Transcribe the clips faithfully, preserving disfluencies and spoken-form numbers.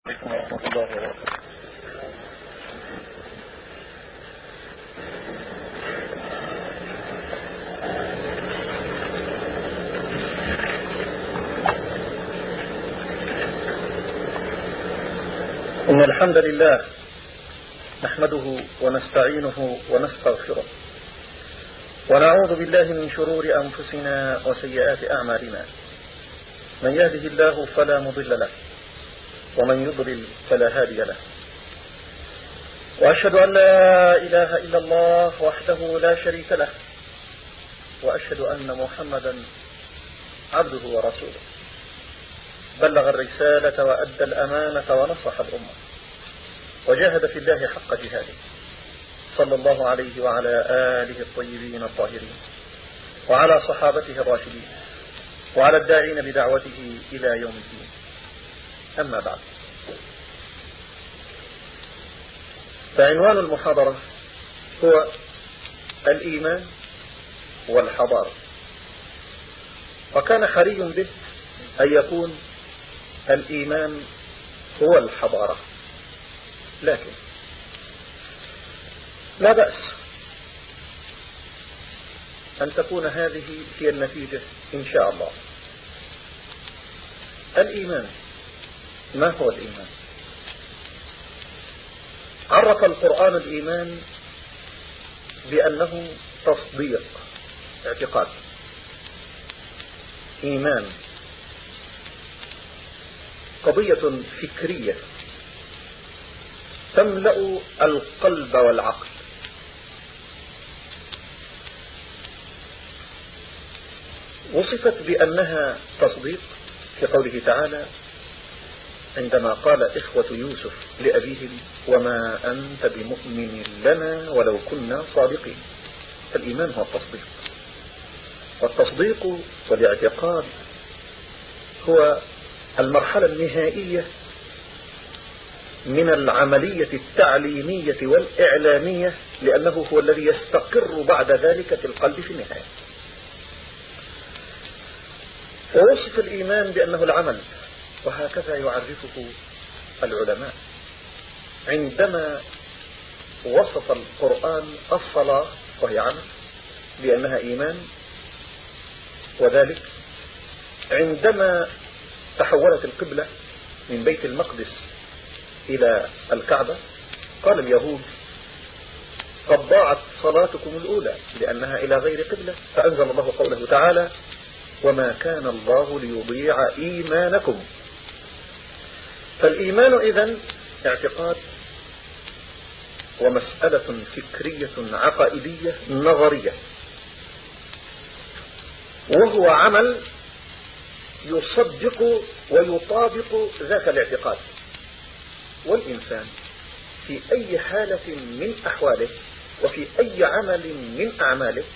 عليكم ورحمة الله وبركاته. إن الحمد لله نحمده ونستعينه ونستغفره ونعوذ بالله من شرور أنفسنا وسيئات أعمالنا. من يهده الله فلا مضل له ومن يضلل فلا هادي له. وأشهد أن لا إله إلا الله وحده لا شريك له، وأشهد أن محمدا عبده ورسوله. بلغ الرسالة وأدى الأمانة ونصح الأمة وجاهد في الله حق جهاده، صلى الله عليه وعلى آله الطيبين الطاهرين وعلى صحابته الراشدين وعلى الداعين بدعوته إلى يوم الدين. أما بعد، فعنوان المحاضرة هو الإيمان والحضارة، وكان حري به أن يكون الإيمان هو الحضارة، لكن لا بأس أن تكون هذه هي النتيجة إن شاء الله. الإيمان، ما هو الإيمان؟ عرف القرآن الإيمان بأنه تصديق، اعتقاد. إيمان قضية فكرية تملأ القلب والعقل. وصفت بأنها تصديق في قوله تعالى عندما قال إخوة يوسف لأبيهم: وما أنت بمؤمن لنا ولو كنا صادقين. الإيمان هو التصديق، والتصديق والاعتقاد هو المرحلة النهائية من العملية التعليمية والإعلامية، لأنه هو الذي يستقر بعد ذلك في القلب في النهاية. ووصف الإيمان بأنه العمل، وهكذا يعرفه العلماء عندما وصف القرآن الصلاة وهي عمل بأنها إيمان، وذلك عندما تحولت القبلة من بيت المقدس إلى الكعبة قال اليهود: قد ضاعت صلاتكم الأولى لأنها إلى غير قبلة، فأنزل الله قوله تعالى: وما كان الله ليضيع إيمانكم. فالإيمان إذن اعتقاد ومسألة فكرية عقائدية نظرية، وهو عمل يصدق ويطابق ذاك الاعتقاد. والإنسان في أي حالة من أحواله وفي أي عمل من أعماله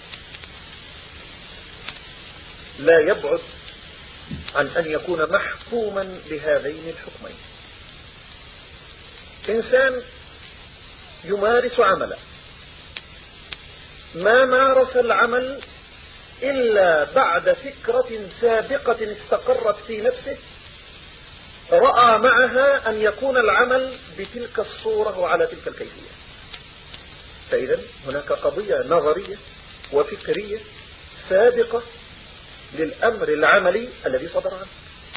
لا يبعد عن أن يكون محكوما بهذين الحكمين. إنسان يمارس عملا، ما مارس العمل إلا بعد فكرة سابقة استقرت في نفسه رأى معها أن يكون العمل بتلك الصورة وعلى تلك الكيفية. فإذا هناك قضية نظرية وفكرية سابقة للأمر العملي الذي صدر عنه.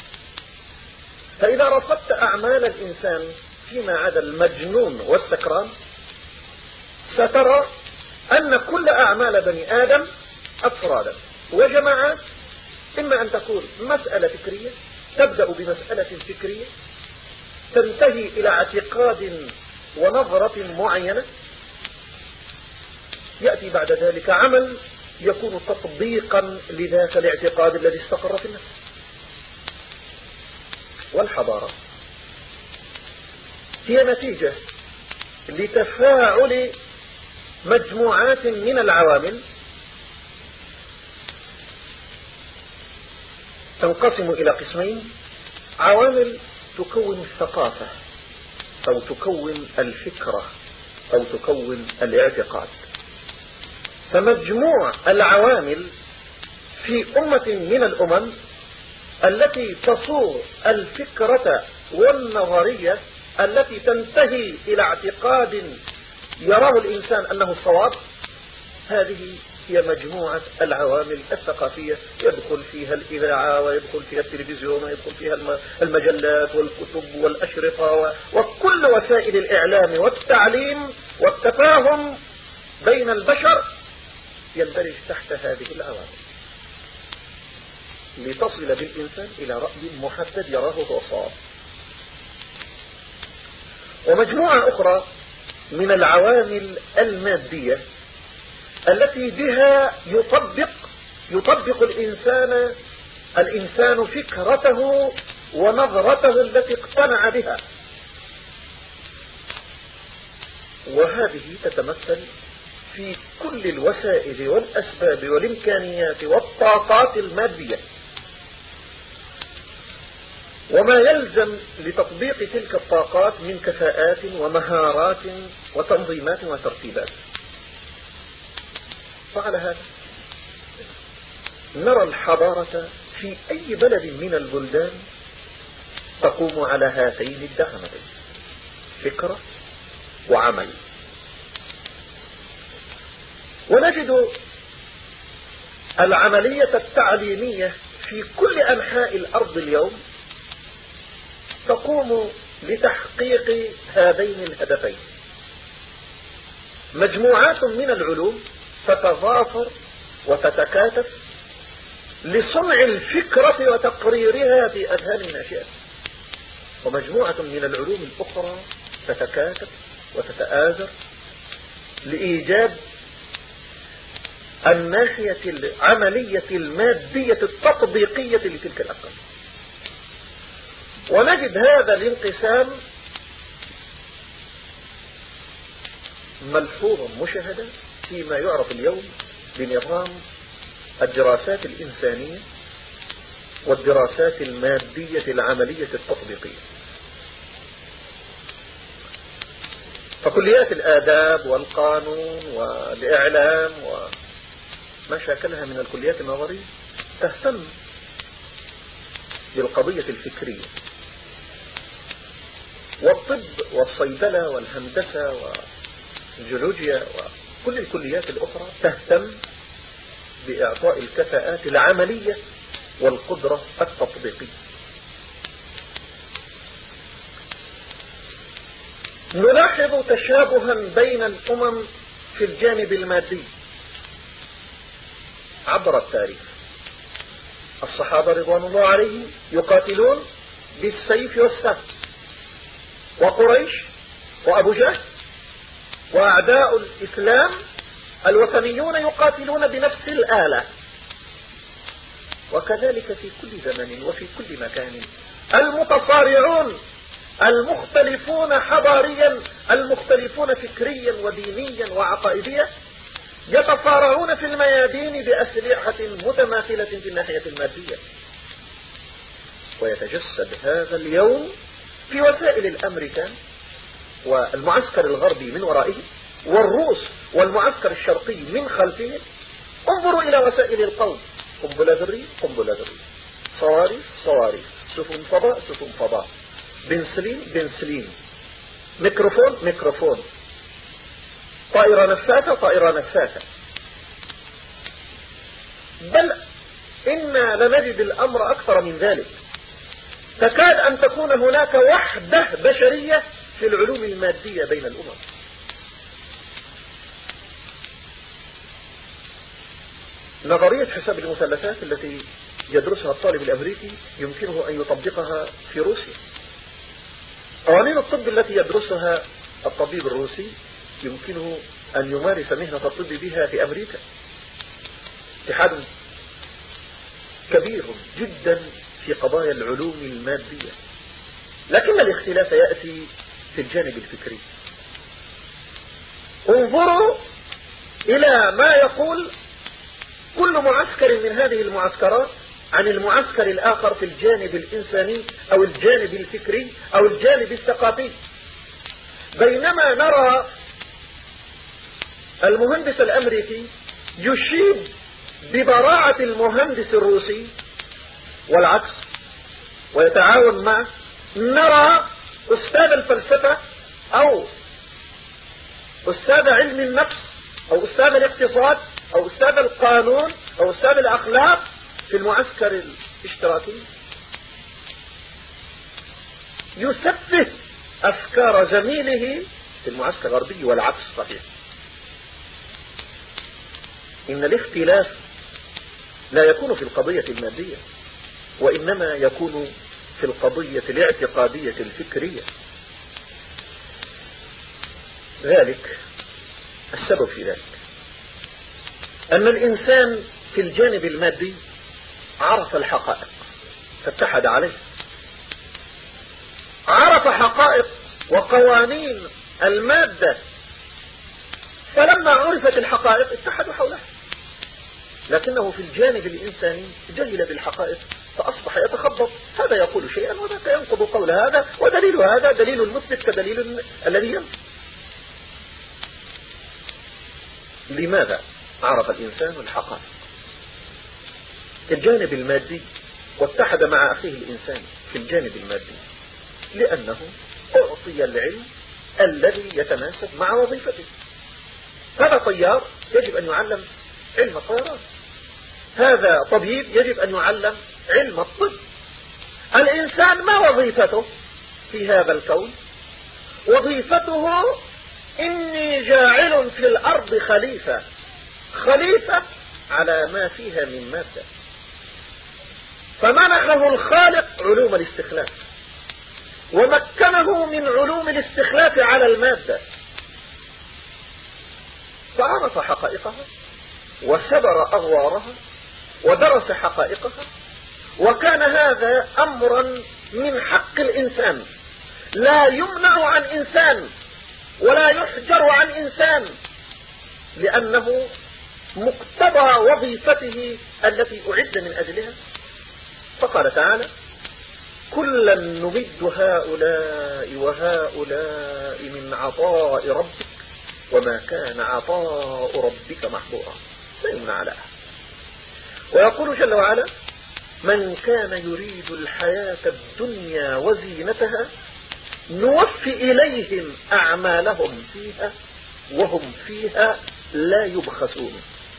فإذا رصدت أعمال الإنسان فيما عدا المجنون والسكران سترى أن كل أعمال بني آدم أفرادا وجماعات، إما أن تكون مسألة فكرية تبدأ بمسألة فكرية تنتهي إلى اعتقاد ونظرة معينة، يأتي بعد ذلك عمل يكون تطبيقا لذاك الاعتقاد الذي استقر في النفس. والحضارة هي نتيجة لتفاعل مجموعات من العوامل تنقسم إلى قسمين: عوامل تكون الثقافة أو تكون الفكرة أو تكون الاعتقاد. فمجموع العوامل في أمة من الأمم التي تصور الفكرة والنظرية التي تنتهي إلى اعتقاد يراه الإنسان أنه صواب، هذه هي مجموعة العوامل الثقافية يدخل فيها الإذاعة ويدخل فيها التلفزيون ويدخل فيها المجلات والكتب والأشرطة وكل وسائل الإعلام والتعليم والتفاهم بين البشر يندرج تحت هذه العوامل لتصل بالإنسان إلى رأي محدد يراه هو صواب. ومجموعة أخرى من العوامل المادية التي بها يطبق يطبق الإنسان الإنسان فكرته ونظرته التي اقتنع بها، وهذه تتمثل في كل الوسائل والأسباب والإمكانيات والطاقات المادية وما يلزم لتطبيق تلك الطاقات من كفاءات ومهارات وتنظيمات وترتيبات. فعلى هذا نرى الحضارة في أي بلد من البلدان تقوم على هاتين الدعمتين، فكرة وعمل. ونجد العملية التعليمية في كل أنحاء الأرض اليوم تقوم لتحقيق هذين الهدفين. مجموعات من العلوم تتضافر وتتكاتف لصنع الفكرة وتقريرها في أذهان الناشئة، ومجموعة من العلوم الأخرى تتكاتف وتتآزر لإيجاد الناحية العملية المادية التطبيقية لتلك الأفكار. ونجد هذا الانقسام ملحوظا مشاهدا فيما يعرف اليوم بنظام الدراسات الإنسانية والدراسات المادية العملية التطبيقية. فكليات الآداب والقانون والإعلام وما شاكلها من الكليات النظرية تهتم بالقضية الفكرية، والطب والصيدلة والهندسة والجيولوجيا وكل الكليات الأخرى تهتم بإعطاء الكفاءات العملية والقدرة التطبيقية. نلاحظ تشابها بين الأمم في الجانب المادي عبر التاريخ. الصحابة رضوان الله عليهم يقاتلون بالسيف والسهم، وقريش وأبو جهل وأعداء الإسلام الوثنيون يقاتلون بنفس الآلة. وكذلك في كل زمن وفي كل مكان المتصارعون المختلفون حضاريا المختلفون فكريا ودينيا وعقائديا يتصارعون في الميادين بأسلحة متماثلة في الناحية المادية. ويتجسد هذا اليوم في وسائل الأمريكان والمعسكر الغربي من ورائه والروس والمعسكر الشرقي من خلفهم. انظروا إلى وسائل القوم: قنبلة ذرية قنبلة ذرية، صواريخ صواريخ، سفن فضاء سفن فضاء، بنسلين بنسلين، ميكروفون ميكروفون، طائرة نفاثة طائرة نفاثة. بل إنا لنجد الأمر أكثر من ذلك، تكاد أن تكون هناك وحدة بشرية في العلوم المادية بين الأمم. نظرية حساب المثلثات التي يدرسها الطالب الأمريكي يمكنه أن يطبقها في روسيا. قوانين الطب التي يدرسها الطبيب الروسي يمكنه أن يمارس مهنة الطب بها في أمريكا. اتحاد كبير جدا في قضايا العلوم المادية، لكن الاختلاف يأتي في الجانب الفكري. انظروا إلى ما يقول كل معسكر من هذه المعسكرات عن المعسكر الآخر في الجانب الإنساني أو الجانب الفكري أو الجانب الثقافي. بينما نرى المهندس الأمريكي يشيد ببراعة المهندس الروسي والعكس، ويتعاون معه نرى أستاذ الفلسفة أو أستاذ علم النفس أو أستاذ الاقتصاد أو أستاذ القانون أو أستاذ الأخلاق في المعسكر الاشتراكي يسفه أفكار زميله في المعسكر الغربي، والعكس صحيح. إن الاختلاف لا يكون في القضية المادية، وإنما يكون في القضية الاعتقادية الفكرية. ذلك السبب في ذلك أن الإنسان في الجانب المادي عرف الحقائق فاتحد عليه، عرف حقائق وقوانين المادة، فلما عرفت الحقائق اتحدوا حولها. لكنه في الجانب الإنساني جهل بالحقائق فأصبح يتخبط، هذا يقول شيئا وذاك ينقض قول هذا، ودليل هذا دليل المثبت كدليل الذي ينفي. لماذا عرف الإنسان الحقائق في الجانب المادي واتحد مع أخيه الإنسان في الجانب المادي؟ لأنه أعطي العلم الذي يتناسب مع وظيفته. هذا طيار يجب أن يعلم علم الطيران، هذا طبيب يجب أن يعلم علم الطب. الإنسان ما وظيفته في هذا الكون؟ وظيفته إني جاعل في الأرض خليفة، خليفة على ما فيها من مادة. فمنحه الخالق علوم الاستخلاف ومكنه من علوم الاستخلاف على المادة، فعرف حقائقها وسبر أغوارها ودرس حقائقها. وكان هذا أمرا من حق الإنسان، لا يمنع عن إنسان ولا يحجر عن إنسان، لأنه مقتضى وظيفته التي أعد من أجلها. فقال تعالى: كلا نمد هؤلاء وهؤلاء من عطاء ربك وما كان عطاء ربك محظورا، لا يمنع على أحد. ويقول جل وعلا: من كان يريد الحياة الدنيا وزينتها نوفي إليهم أعمالهم فيها وهم فيها لا يبخسون.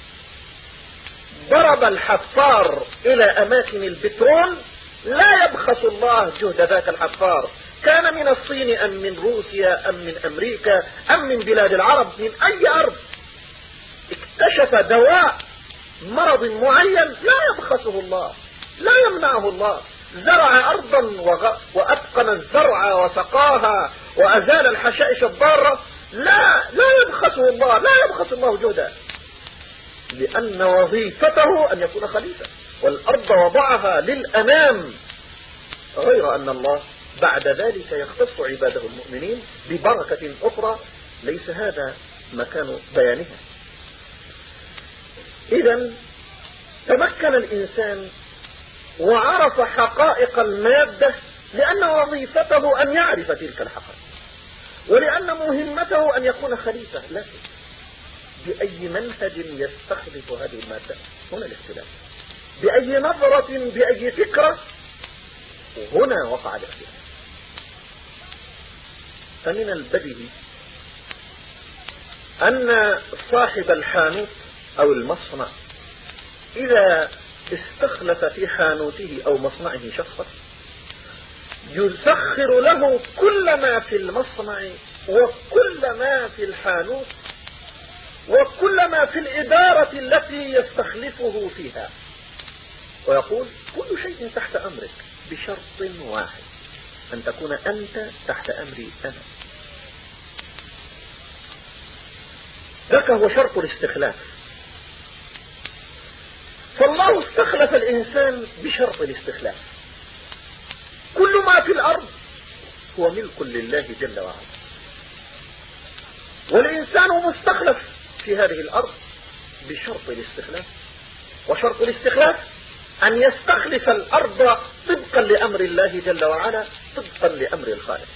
ضرب الحفار إلى أماكن البترول، لا يبخس الله جهد ذاك الحفار، كان من الصين أم من روسيا أم من أمريكا أم من بلاد العرب، من أي أرض اكتشف دواء مرض معين لا يبخسه الله، لا يمنعه الله. زرع أرضا وأتقن الزرع وسقاها وأزال الحشائش الضارة، لا لا يبخسه الله، لا يبخس الله جهده، لأن وظيفته أن يكون خليفة، والأرض وضعها للأمام، غير أن الله بعد ذلك يختص عباده المؤمنين ببركة أخرى ليس هذا مكان بيانها. إذن تمكن الإنسان وعرف حقائق المادة لأن وظيفته أن يعرف تلك الحقائق، ولأن مهمته أن يكون خليفة. لكن بأي منهج يستخلف هذه المادة؟ هنا الاختلاف. بأي نظرة، بأي فكرة؟ هنا وقع الاختلاف. فمن البديهي أن صاحب الحانوت أو المصنع إذا استخلف في حانوته أو مصنعه شخصا يسخر له كل ما في المصنع وكل ما في الحانوت وكل ما في الإدارة التي يستخلفه فيها، ويقول: كل شيء تحت أمرك بشرط واحد، أن تكون أنت تحت أمري أنا. ذاك هو شرط الاستخلاف. فالله استخلف الإنسان بشرط الاستخلاف. كل ما في الأرض هو ملك لله جل وعلا، والإنسان مستخلف في هذه الأرض بشرط الاستخلاف. وشرط الاستخلاف أن يستخلف الأرض طبقا لأمر الله جل وعلا، طبقا لأمر الخالق.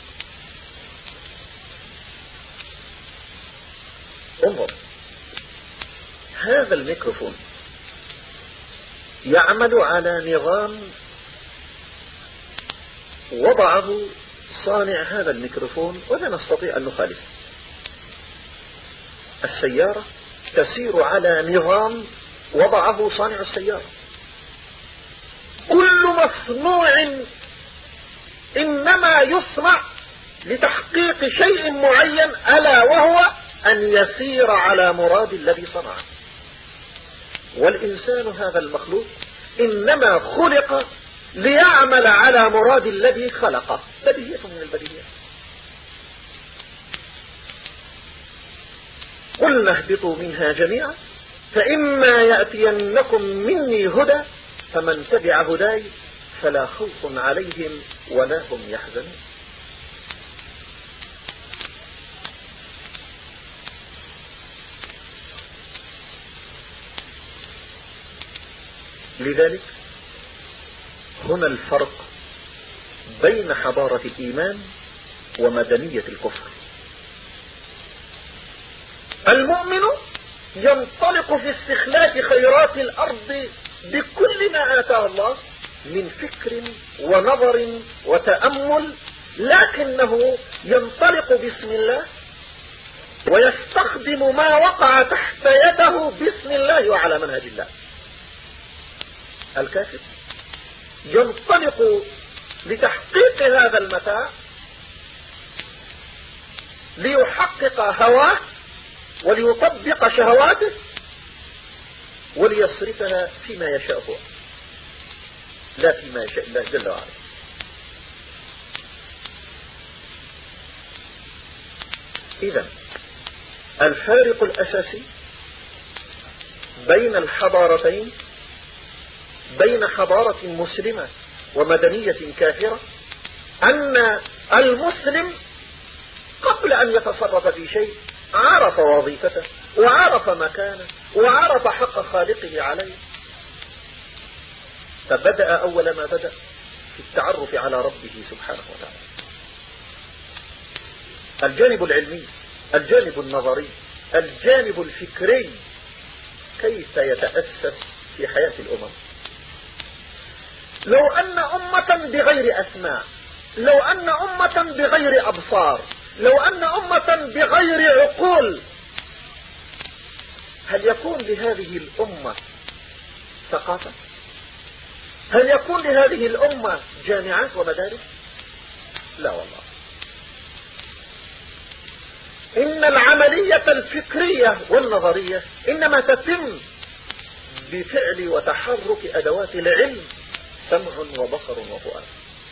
انظر، هذا الميكروفون يعمل على نظام وضعه صانع هذا الميكروفون ولا نستطيع أن نخالف. السيارة تسير على نظام وضعه صانع السيارة. كل مصنوع إنما يصنع لتحقيق شيء معين، ألا وهو أن يسير على مراد الذي صنعه. والإنسان هذا المخلوق إنما خلق ليعمل على مراد الذي خلقه. بديهية من البديهيات. قلنا اهبطوا منها جميعا فإما يأتينكم مني هدى فمن تبع هداي فلا خوف عليهم ولا هم يحزنون. لذلك هنا الفرق بين حضارة الإيمان ومدنية الكفر. المؤمن ينطلق في استخلاف خيرات الأرض بكل ما آتاه الله من فكر ونظر وتأمل، لكنه ينطلق باسم الله ويستخدم ما وقع تحت يده باسم الله وعلى منهج الله. الكافر ينطلق لتحقيق هذا المتاع ليحقق هواه وليطبق شهواته وليصرفها فيما يشاء هو لا فيما يشاء الله جل وعلا. إذن الفارق الأساسي بين الحضارتين، بين حضارة مسلمة ومدنية كافرة، أن المسلم قبل أن يتصرف في شيء عرف وظيفته وعرف مكانه وعرف حق خالقه عليه، فبدأ أول ما بدأ في التعرف على ربه سبحانه وتعالى. الجانب العلمي، الجانب النظري، الجانب الفكري، كيف يتأسس في حياة الأمم. لو أن أمة بغير أسماء، لو أن أمة بغير أبصار، لو أن أمة بغير عقول، هل يكون لهذه الأمة ثقافة؟ هل يكون لهذه الأمة جامعات ومدارس؟ لا والله. إن العملية الفكرية والنظرية إنما تتم بفعل وتحرك أدوات العلم، سمع وبصر وفؤاد.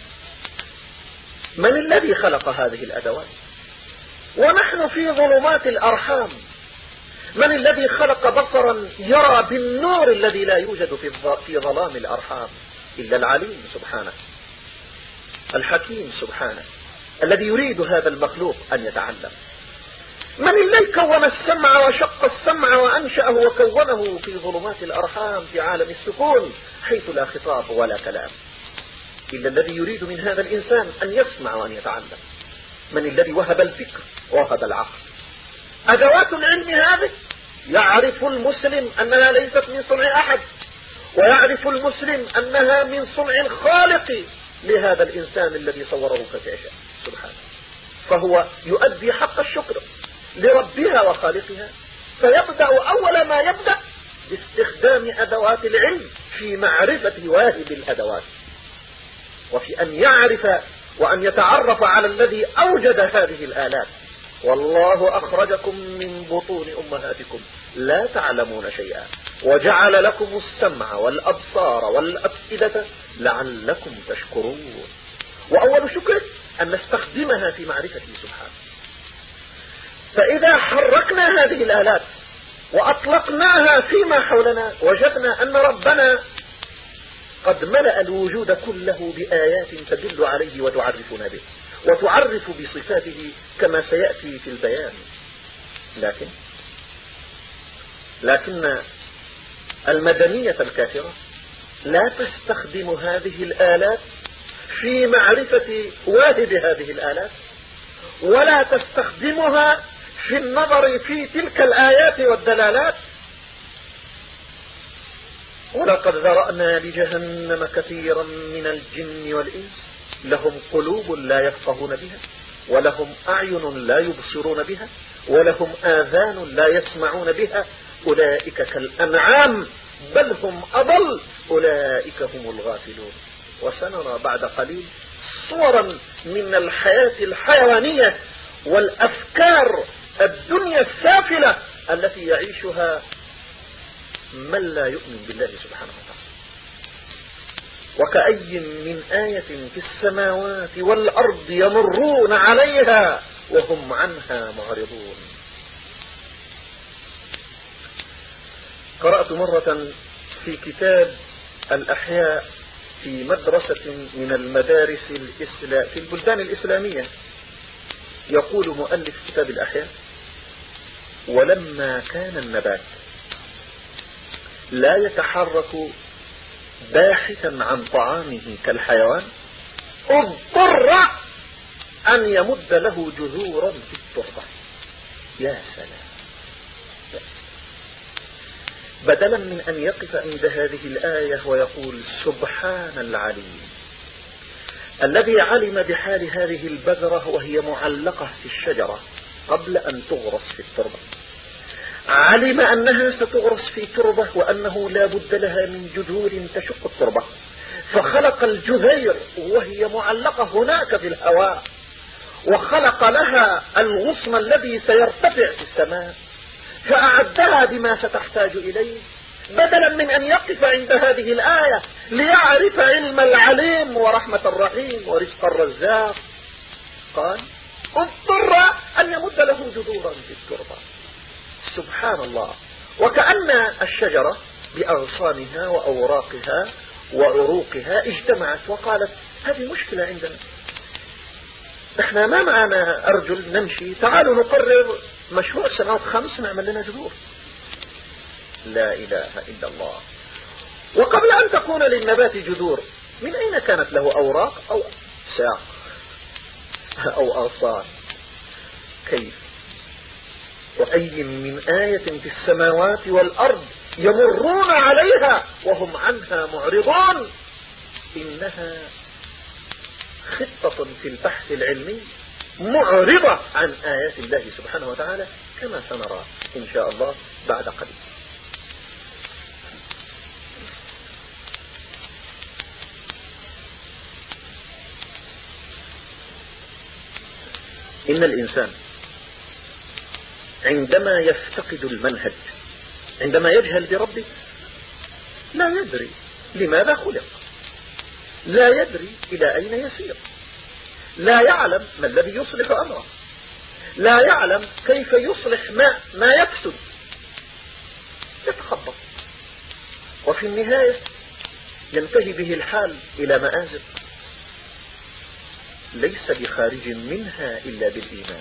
من الذي خلق هذه الأدوات؟ ونحن في ظلمات الأرحام. من الذي خلق بصرا يرى بالنور الذي لا يوجد في ظلام الأرحام إلا العليم سبحانه، الحكيم سبحانه، الذي يريد هذا المخلوق أن يتعلم. من الذي كون السمع وشق السمع وأنشأه وكونه في ظلمات الأرحام في عالم السكون حيث لا خطاب ولا كلام، إلا الذي يريد من هذا الإنسان أن يسمع وأن يتعلم. من الذي وهب الفكر ووهب العقل؟ أدوات العلم هذه يعرف المسلم أنها ليست من صنع أحد، ويعرف المسلم أنها من صنع الخالق لهذا الإنسان الذي صوره كيف سبحانه. فهو يؤدي حق الشكر لربها وخالقها، فيبدأ أول ما يبدأ باستخدام أدوات العلم في معرفة واهب الأدوات، وفي أن يعرف وأن يتعرف على الذي أوجد هذه الآلات. والله أخرجكم من بطون أمهاتكم لا تعلمون شيئا وجعل لكم السمع والأبصار والأفئدة لعلكم تشكرون. وأول شكر أن نستخدمها في معرفته سبحانه. فإذا حركنا هذه الآلات وأطلقناها فيما حولنا وجدنا أن ربنا قد ملأ الوجود كله بآيات تدل عليه وتعرفنا به وتعرف بصفاته كما سيأتي في البيان. لكن لكن المدنية الكافرة لا تستخدم هذه الآلات في معرفة واهب هذه الآلات، ولا تستخدمها في النظر في تلك الآيات والدلالات. ولقد ذرأنا لجهنم كثيرا من الجن والإنس لهم قلوب لا يفقهون بها، ولهم أعين لا يبصرون بها، ولهم آذان لا يسمعون بها، أولئك كالأنعام بل هم أضل، أولئك هم الغافلون. وسنرى بعد قليل صورا من الحياة الحيوانية والأفكار الدنيا السافلة التي يعيشها من لا يؤمن بالله سبحانه وتعالى. وكأي من آية في السماوات والأرض يمرون عليها وهم عنها معرضون. قرأت مرة في كتاب الأحياء في مدرسة من المدارس الإسلام في البلدان الإسلامية، يقول مؤلف كتاب الأحياء: ولما كان النبات لا يتحرك باحثا عن طعامه كالحيوان، اضطر أن يمد له جذورا في التربة. يا سلام! بدلا من أن يقف عند هذه الآية ويقول سبحان العليم الذي علم بحال هذه البذرة وهي معلقة في الشجرة قبل أن تغرس في التربة، علم أنها ستغرس في تربة وأنه لا بد لها من جذور تشق التربة، فخلق الجذير وهي معلقة هناك في الهواء، وخلق لها الغصن الذي سيرتفع في السماء، فأعدها بما ستحتاج إليه، بدلا من أن يقف عند هذه الآية ليعرف علم العليم ورحمة الرحيم ورزق الرزاق، قال اضطر أن يمد له جذورا في التربة. سبحان الله! وكأن الشجرة بأغصانها وأوراقها وعروقها اجتمعت وقالت هذه مشكلة عندنا، احنا ما معنا أرجل نمشي، تعالوا نقرر مشروع سنوات خمس نعمل لنا جذور. لا إله إلا الله! وقبل أن تكون للنبات جذور، من أين كانت له أوراق أو ساق أو أغصان؟ كيف؟ وأي من آية في السماوات والأرض يمرون عليها وهم عنها معرضون، إنها خطة في البحث العلمي معرضة عن آيات الله سبحانه وتعالى، كما سنرى إن شاء الله بعد قليل. إن الإنسان عندما يفتقد المنهج، عندما يجهل بربه، لا يدري لماذا خلق، لا يدري إلى أين يسير، لا يعلم ما الذي يصلح أمره، لا يعلم كيف يصلح ما, ما يفسد، يتخبط، وفي النهاية ينتهي به الحال إلى مآزق ليس بخارج منها إلا بالإيمان،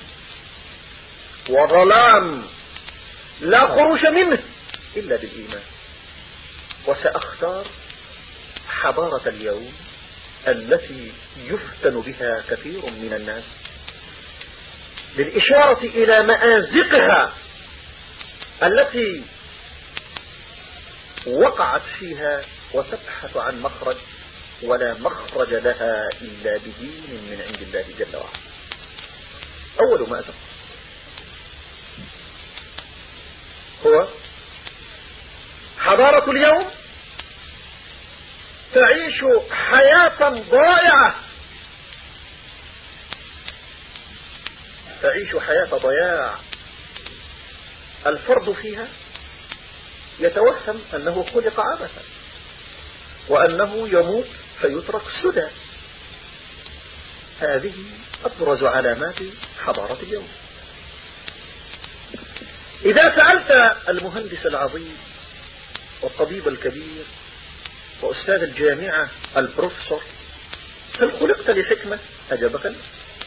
وظلام لا خروج منه إلا بالإيمان. وسأختار حضارة اليوم التي يفتن بها كثير من الناس للإشارة إلى مآزقها التي وقعت فيها وتبحث عن مخرج، ولا مخرج لها إلا بدين من عند الله جل وعلا. أول مأزق هو حضارة اليوم تعيش حياة ضائعة، تعيش حياة ضياع. الفرد فيها يتوهم أنه خلق عبثا، وأنه يموت فيترك سدى. هذه أبرز علامات حضارة اليوم. إذا سألت المهندس العظيم والطبيب الكبير وأستاذ الجامعة البروفيسور هل خلقت لحكمة؟ أجابك لا.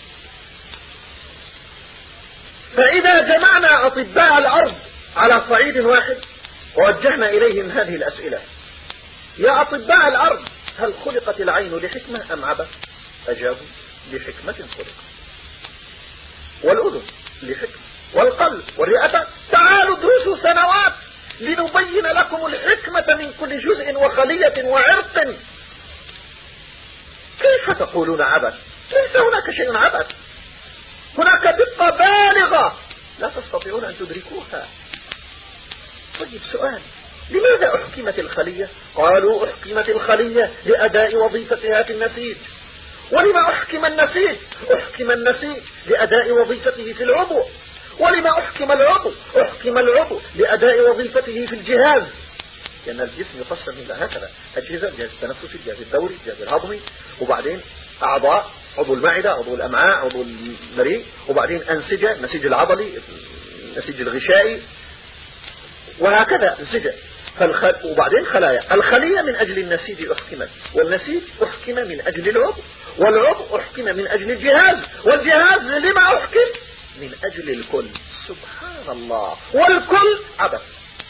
فإذا جمعنا أطباء الأرض على صعيد واحد ووجهنا إليهم هذه الأسئلة: يا أطباء الأرض، هل خلقت العين لحكمة أم عبث؟ أجابوا: لحكمة خلقت. والأذن لحكمة، والقلب والرئة. تعالوا ادرسوا سنوات لنبين لكم الحكمة من كل جزء وخلية وعرق. كيف كيف تقولون عبث؟ ليس هناك شيء عبث، هناك دقة بالغة لا تستطيعون أن تدركوها. طيب سؤال، لماذا أحكمت الخلية؟ قالوا أحكمت الخلية لأداء وظيفتها في النسيج. ولما أحكم النسيج؟ أحكم النسيج لأداء وظيفته في العضو. ولما أحكم العضو؟ أحكم العضو لأداء وظيفته في الجهاز، لأن الجسم يقسم إلى هكذا أجهزة: الجهاز التنفسي، الجهاز الدوري، الجهاز الهضمي، وبعدين أعضاء: عضو المعدة، عضو الأمعاء، عضو المريء، وبعدين أنسجة: النسيج العضلي، النسيج الغشائي، وهكذا أنسجة. فالخل... وبعدين خلايا. الخلية من أجل النسيج أحكمت، والنسيج أحكم من أجل العضو، والعضو أحكم من أجل الجهاز، والجهاز لما أحكم؟ من أجل الكل. سبحان الله. والكل عبث،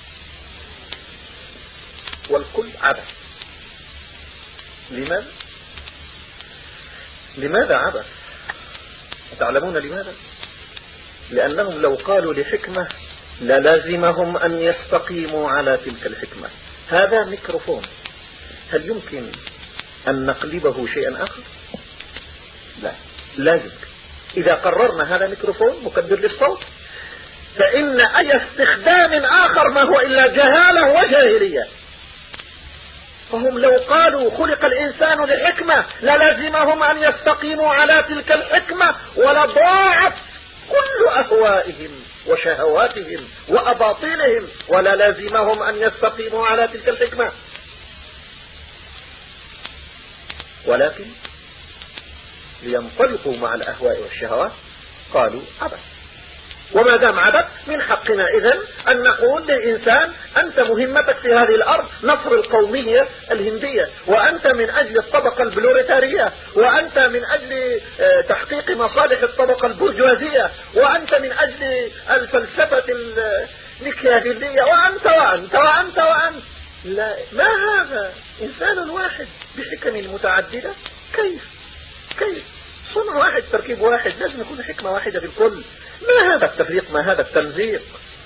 والكل عبث. لماذا؟ لماذا عبث؟ تعلمون لماذا؟ لأنهم لو قالوا لحكمة للازمهم أن يستقيموا على تلك الحكمة. هذا ميكروفون، هل يمكن أن نقلبه شيئا آخر؟ لا، لا يمكن. إذا قررنا هذا ميكروفون مكبر للصوت، فإن أي استخدام آخر ما هو إلا جهالة وجاهلية. فهم لو قالوا خلق الإنسان لحكمة للازمهم أن يستقيموا على تلك الحكمة، ولضاعت كل أهوائهم وشهواتهم وأباطيلهم، وللازمهم أن يستقيموا على تلك الحكمة. ولكن لينطلقوا مع الأهواء والشهوات قالوا عبث. وما دام عبث، من حقنا إذن أن نقول للإنسان: أنت مهمتك في هذه الأرض نصر القومية الهندية، وأنت من أجل الطبقة البلوريتارية، وأنت من أجل تحقيق مصالح الطبقة البرجوازية، وأنت من أجل الفلسفة الميكيافيلية، وأنت وأنت وأنت وأنت. لا، ما هذا؟ إنسان واحد بحكم متعددة؟ كيف؟ كيف؟ صنع واحد، تركيب واحد، لازم يكون حكمة واحدة في الكل. ما هذا التفريق؟ ما هذا التمزيق؟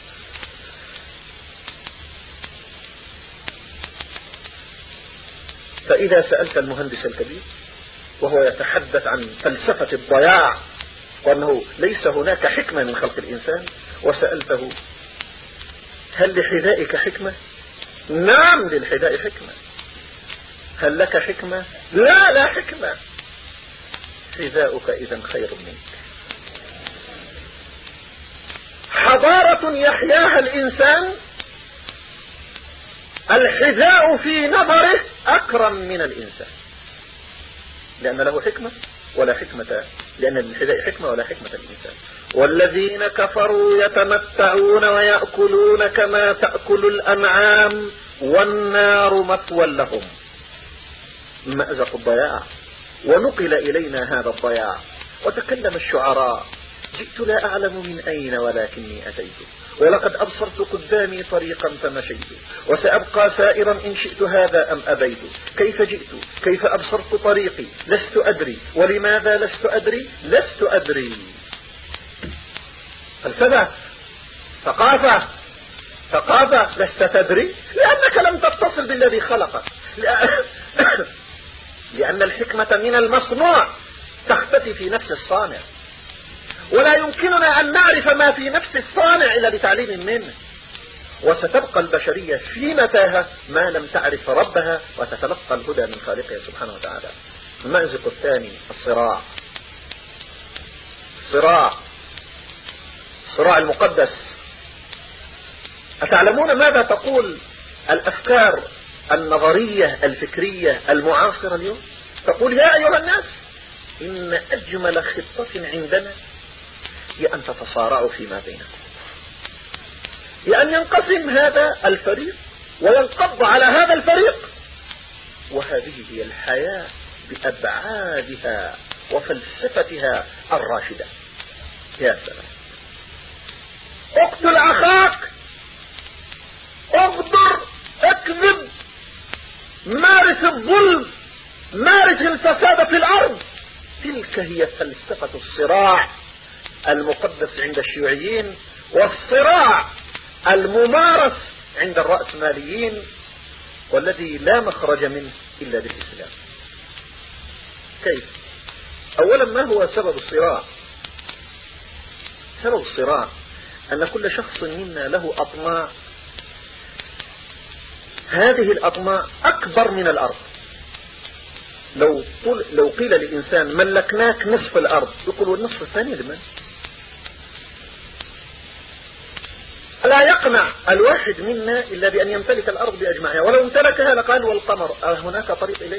فإذا سألت المهندس الكبير وهو يتحدث عن فلسفة الضياع وأنه ليس هناك حكمة من خلق الإنسان، وسألته: هل لحذائك حكمة؟ نعم، للحذاء حكمة. هل لك حكمة؟ لا، لا حكمة. حذاؤك إذن خير منك. حضارة يحياها الإنسان الحذاء في نظره أكرم من الإنسان، لأن له حكمة ولا حكمة، لأن الحذاء حكمة ولا حكمة الإنسان. والذين كفروا يتمتعون ويأكلون كما تأكل الأنعام والنار مثوى لهم. مأزق الضياع، ونقل إلينا هذا الضياع. وتكلم الشعراء: جئت لا أعلم من أين ولكني أتيت، ولقد أبصرت قدامي طريقا فمشيت، وسأبقى سائرا إن شئت هذا أم أبيت. كيف جئت؟ كيف أبصرت طريقي؟ لست أدري. ولماذا لست أدري؟ لست أدري. فلسفة، ثقافة، ثقافة. لست تدري لأنك لم تتصل بالذي خلقك، لأن الحكمة من المصنوع تختفي في نفس الصانع، ولا يمكننا أن نعرف ما في نفس الصانع إلا بتعليم منه. وستبقى البشرية في متاهة ما لم تعرف ربها وتتلقى الهدى من خالقها سبحانه وتعالى. المأزق الثاني: الصراع. الصراع، الصراع المقدس. أتعلمون ماذا تقول الأفكار النظرية الفكرية المعاصرة اليوم؟ تقول: يا أيها الناس، إن أجمل خطة عندنا هي أن تتصارعوا فيما بينكم، لأن ينقسم هذا الفريق وينقض على هذا الفريق، وهذه هي الحياة بأبعادها وفلسفتها الراشدة. يا سلام. اقتل أخاك، اغدر، اكذب، مارس الظلم، مارس الفساد في الأرض. تلك هي فلسفة الصراع المقدس عند الشيوعيين، والصراع الممارس عند الرأسماليين، والذي لا مخرج منه إلا بالإسلام. كيف؟ أولا، ما هو سبب الصراع؟ سبب الصراع أن كل شخص منا له أطماع، هذه الأطماع أكبر من الأرض. لو, لو قيل للإنسان ملكناك نصف الأرض، يقول والنصف الثاني لمن؟ لا يقنع الواحد منا إلا بأن يمتلك الأرض بأجمعها، ولو امتلكها لقال والقمر هناك طريق إليه.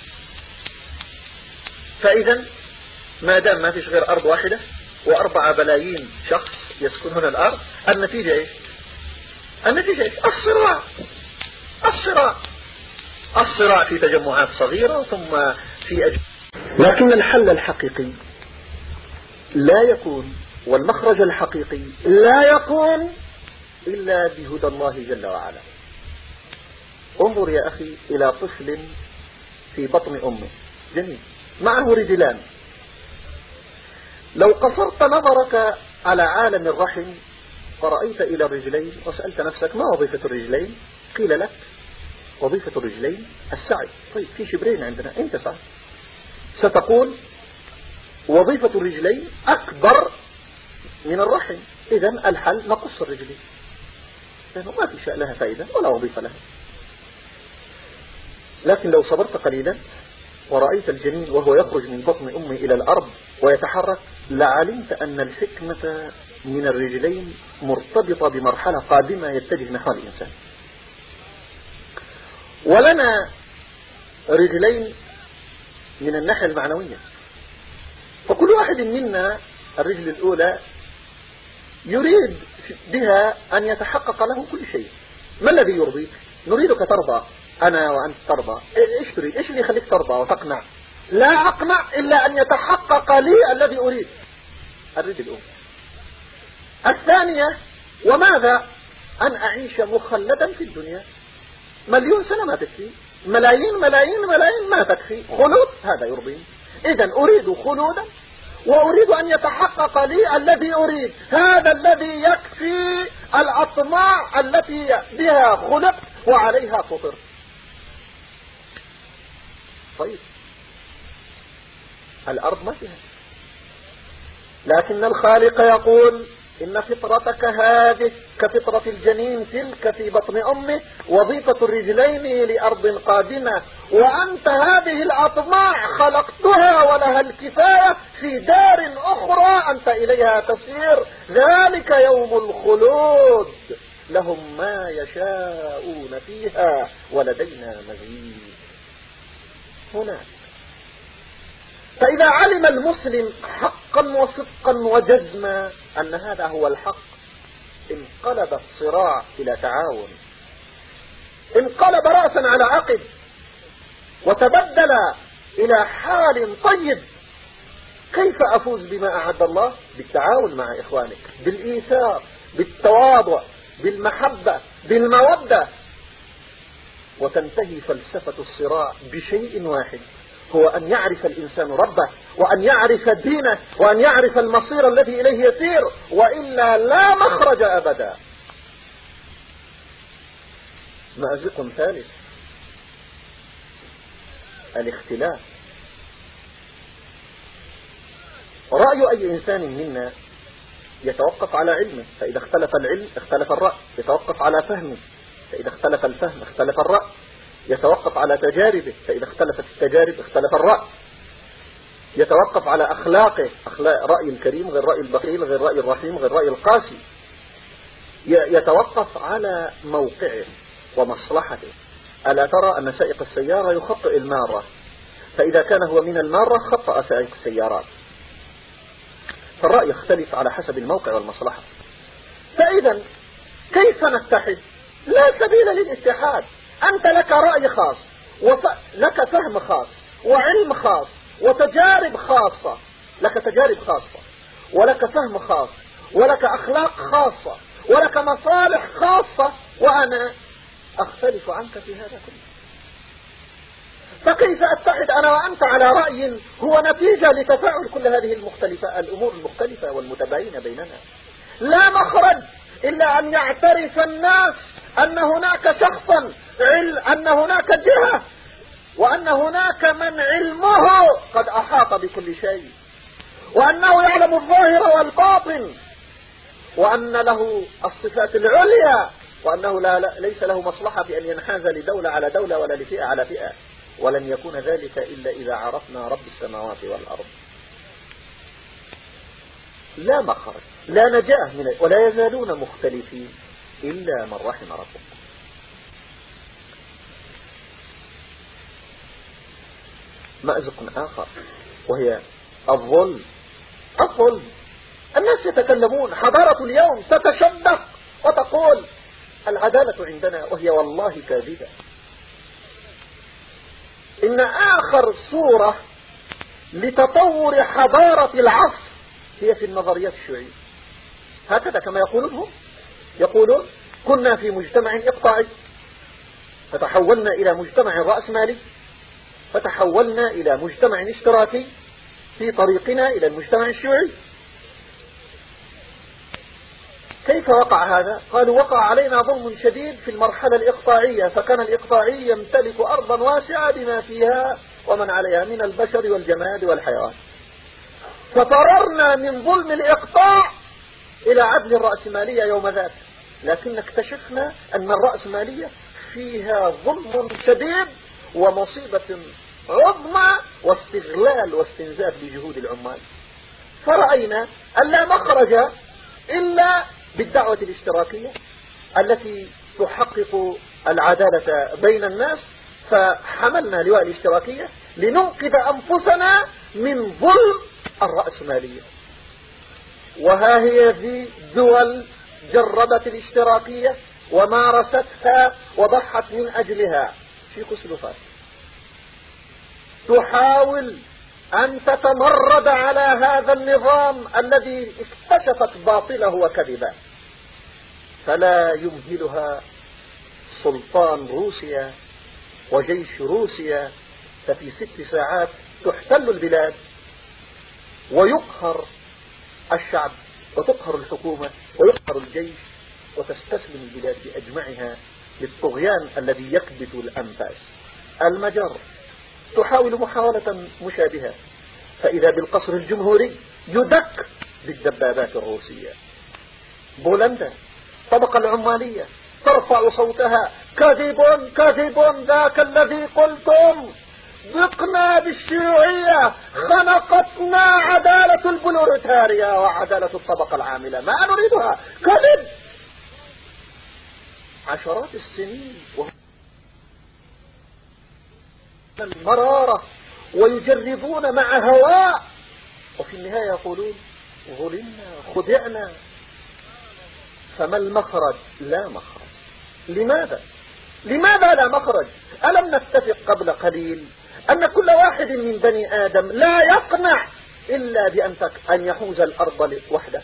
فإذا ما دام ما فيش غير أرض واحدة وأربعة بلايين شخص يسكنون الأرض، النتيجة إيش؟ النتيجة إيش؟ الصراع. الصراع الصراع في تجمعات صغيرة ثم في أجمع. لكن الحل الحقيقي لا يكون، والمخرج الحقيقي لا يكون إلا بهدى الله جل وعلا. انظر يا أخي إلى طفل في بطن أمه جميل معه رجلان. لو قصرت نظرك على عالم الرحم فرأيت إلى الرجلين وسألت نفسك ما وظيفة الرجلين، قيل لك وظيفة الرجلين السعي. طيب في شبرين عندنا، انت سعي. ستقول وظيفة الرجلين أكبر من الرحم، إذن الحل نقص الرجلين، لأنه ما في شيء لها فائدة ولا وظيفة لها. لكن لو صبرت قليلا ورأيت الجنين وهو يخرج من بطن أمه إلى الأرض ويتحرك، لعلمت أن الحكمة من الرجلين مرتبطة بمرحلة قادمة يتجه نحو الإنسان. ولنا رجلين من الناحية المعنوية، فكل واحد منا الرجل الأولى يريد بها أن يتحقق له كل شيء. ما الذي يرضيك؟ نريدك ترضى، أنا وأنت ترضى. إيش تريد؟ إيش اللي يخليك ترضى وتقنع؟ لا أقنع إلا أن يتحقق لي الذي أريد. الرجل الأولى. الثانية وماذا؟ أن أعيش مخلدا في الدنيا. مليون سنة ما تكفي، ملايين ملايين ملايين ما تكفي، خلود هذا يرضيني. إذن أريد خلودا وأريد أن يتحقق لي الذي أريد، هذا الذي يكفي الأطماع التي بها خلقت وعليها فطرت. طيب الأرض ما فيها، لكن الخالق يقول إن فطرتك هذه كفطرة الجنين تلك في بطن أمه، وظيفة الرجلين لأرض قادمة، وأنت هذه الأطماع خلقتها ولها الكفاية في دار أخرى أنت إليها تسير، ذلك يوم الخلود لهم ما يشاءون فيها ولدينا مزيد. هناك فإذا علم المسلم حقا وصدقا وجزما أن هذا هو الحق، انقلب الصراع إلى تعاون، انقلب رأسا على عقب، وتبدل إلى حال طيب. كيف أفوز بما أعد الله؟ بالتعاون مع إخوانك، بالإيثار، بالتواضع، بالمحبة، بالمودة. وتنتهي فلسفة الصراع بشيء واحد، هو أن يعرف الإنسان ربه، وأن يعرف دينه، وأن يعرف المصير الذي إليه يسير، وإلا لا مخرج أبدا. مأزق ثالث، الاختلاف. رأي أي إنسان منا يتوقف على علمه، فإذا اختلف العلم اختلف الرأي، يتوقف على فهمه، فإذا اختلف الفهم اختلف الرأي، يتوقف على تجاربه، فإذا اختلفت التجارب اختلف الرأي، يتوقف على أخلاقه، أخلاق رأي الكريم غير رأي البخيل غير رأي الرحيم غير رأي القاسي، يتوقف على موقعه ومصلحته. ألا ترى أن سائق السيارة يخطئ المارة، فإذا كان هو من المارة خطأ سائق السيارات. فالرأي يختلف على حسب الموقع والمصلحة. فإذا كيف نتحد؟ لا سبيل للاتحاد. أنت لك رأي خاص، ولك فهم خاص، وعلم خاص، وتجارب خاصة، لك تجارب خاصة، ولك فهم خاص، ولك أخلاق خاصة، ولك مصالح خاصة، وأنا أختلف عنك في هذا كله. فكيف أتحد أنا وأنت على رأي هو نتيجة لتفاعل كل هذه المختلفة الأمور المختلفة والمتباينة بيننا؟ لا مخرج إلا أن يعترف الناس أن هناك شخصا، أن هناك جهة وأن هناك من علمه قد أحاط بكل شيء، وأنه يعلم الظاهر والباطن، وأن له الصفات العليا، وأنه لا لا ليس له مصلحة في أن ينحاز لدولة على دولة ولا لفئة على فئة. ولن يكون ذلك إلا إذا عرفنا رب السماوات والأرض. لا مخرج، لا نجاة من، ولا يزالون مختلفين إلا من رحم ربك. مأزق آخر وهي الظلم. الظلم، الناس يتكلمون، حضارة اليوم تتشدق وتقول العدالة عندنا، وهي والله كاذبة. إن آخر صورة لتطور حضارة العصر هي في النظريات الشيوعية. هكذا كما يقولون هم، يقولون كنا في مجتمع إقطاعي فتحولنا إلى مجتمع رأسمالي، فتحولنا إلى مجتمع اشتراكي في طريقنا إلى المجتمع الشيوعي. كيف وقع هذا؟ قالوا وقع علينا ظلم شديد في المرحلة الإقطاعية، فكان الإقطاعي يمتلك أرضا واسعة بما فيها ومن عليها من البشر والجماد والحيوان، ففررنا من ظلم الإقطاع إلى عدل الرأسمالية يوم ذاك. لكن اكتشفنا أن الرأسمالية فيها ظلم شديد ومصيبة عظمى واستغلال واستنزاف لجهود العمال، فرأينا أن لا مخرج إلا بالدعوة الاشتراكية التي تحقق العدالة بين الناس، فحملنا لواء الاشتراكية لننقذ أنفسنا من ظلم الرأسمالية. وها هي ذي دول جربت الاشتراكية ومارستها وضحت من أجلها في كسلفات، تحاول أن تتمرد على هذا النظام الذي اكتشفت باطله وكذبه، فلا يمهلها سلطان روسيا وجيش روسيا، ففي ست ساعات تحتل البلاد ويقهر الشعب وتقهر الحكومة ويقهر الجيش وتستسلم البلاد بأجمعها للطغيان الذي يكبت الأنفاس. المجر تحاول محاولة مشابهة، فإذا بالقصر الجمهوري يدك بالدبابات الروسية. بولندا طبقة العمالية ترفع صوتها كذب كذب ذاك الذي قلتم، ذقنا بالشيوعية، خنقتنا عدالة البلوريتاريا وعدالة الطبقة العاملة، ما نريدها، كذب. عشرات السنين المرارة ويجربون مع هواء، وفي النهاية يقولون ظلمنا خدعنا. فما المخرج؟ لا مخرج. لماذا؟ لماذا لا مخرج؟ ألم نتفق قبل قليل أن كل واحد من بني آدم لا يقنع إلا بأن أن يحوز الأرض وحده؟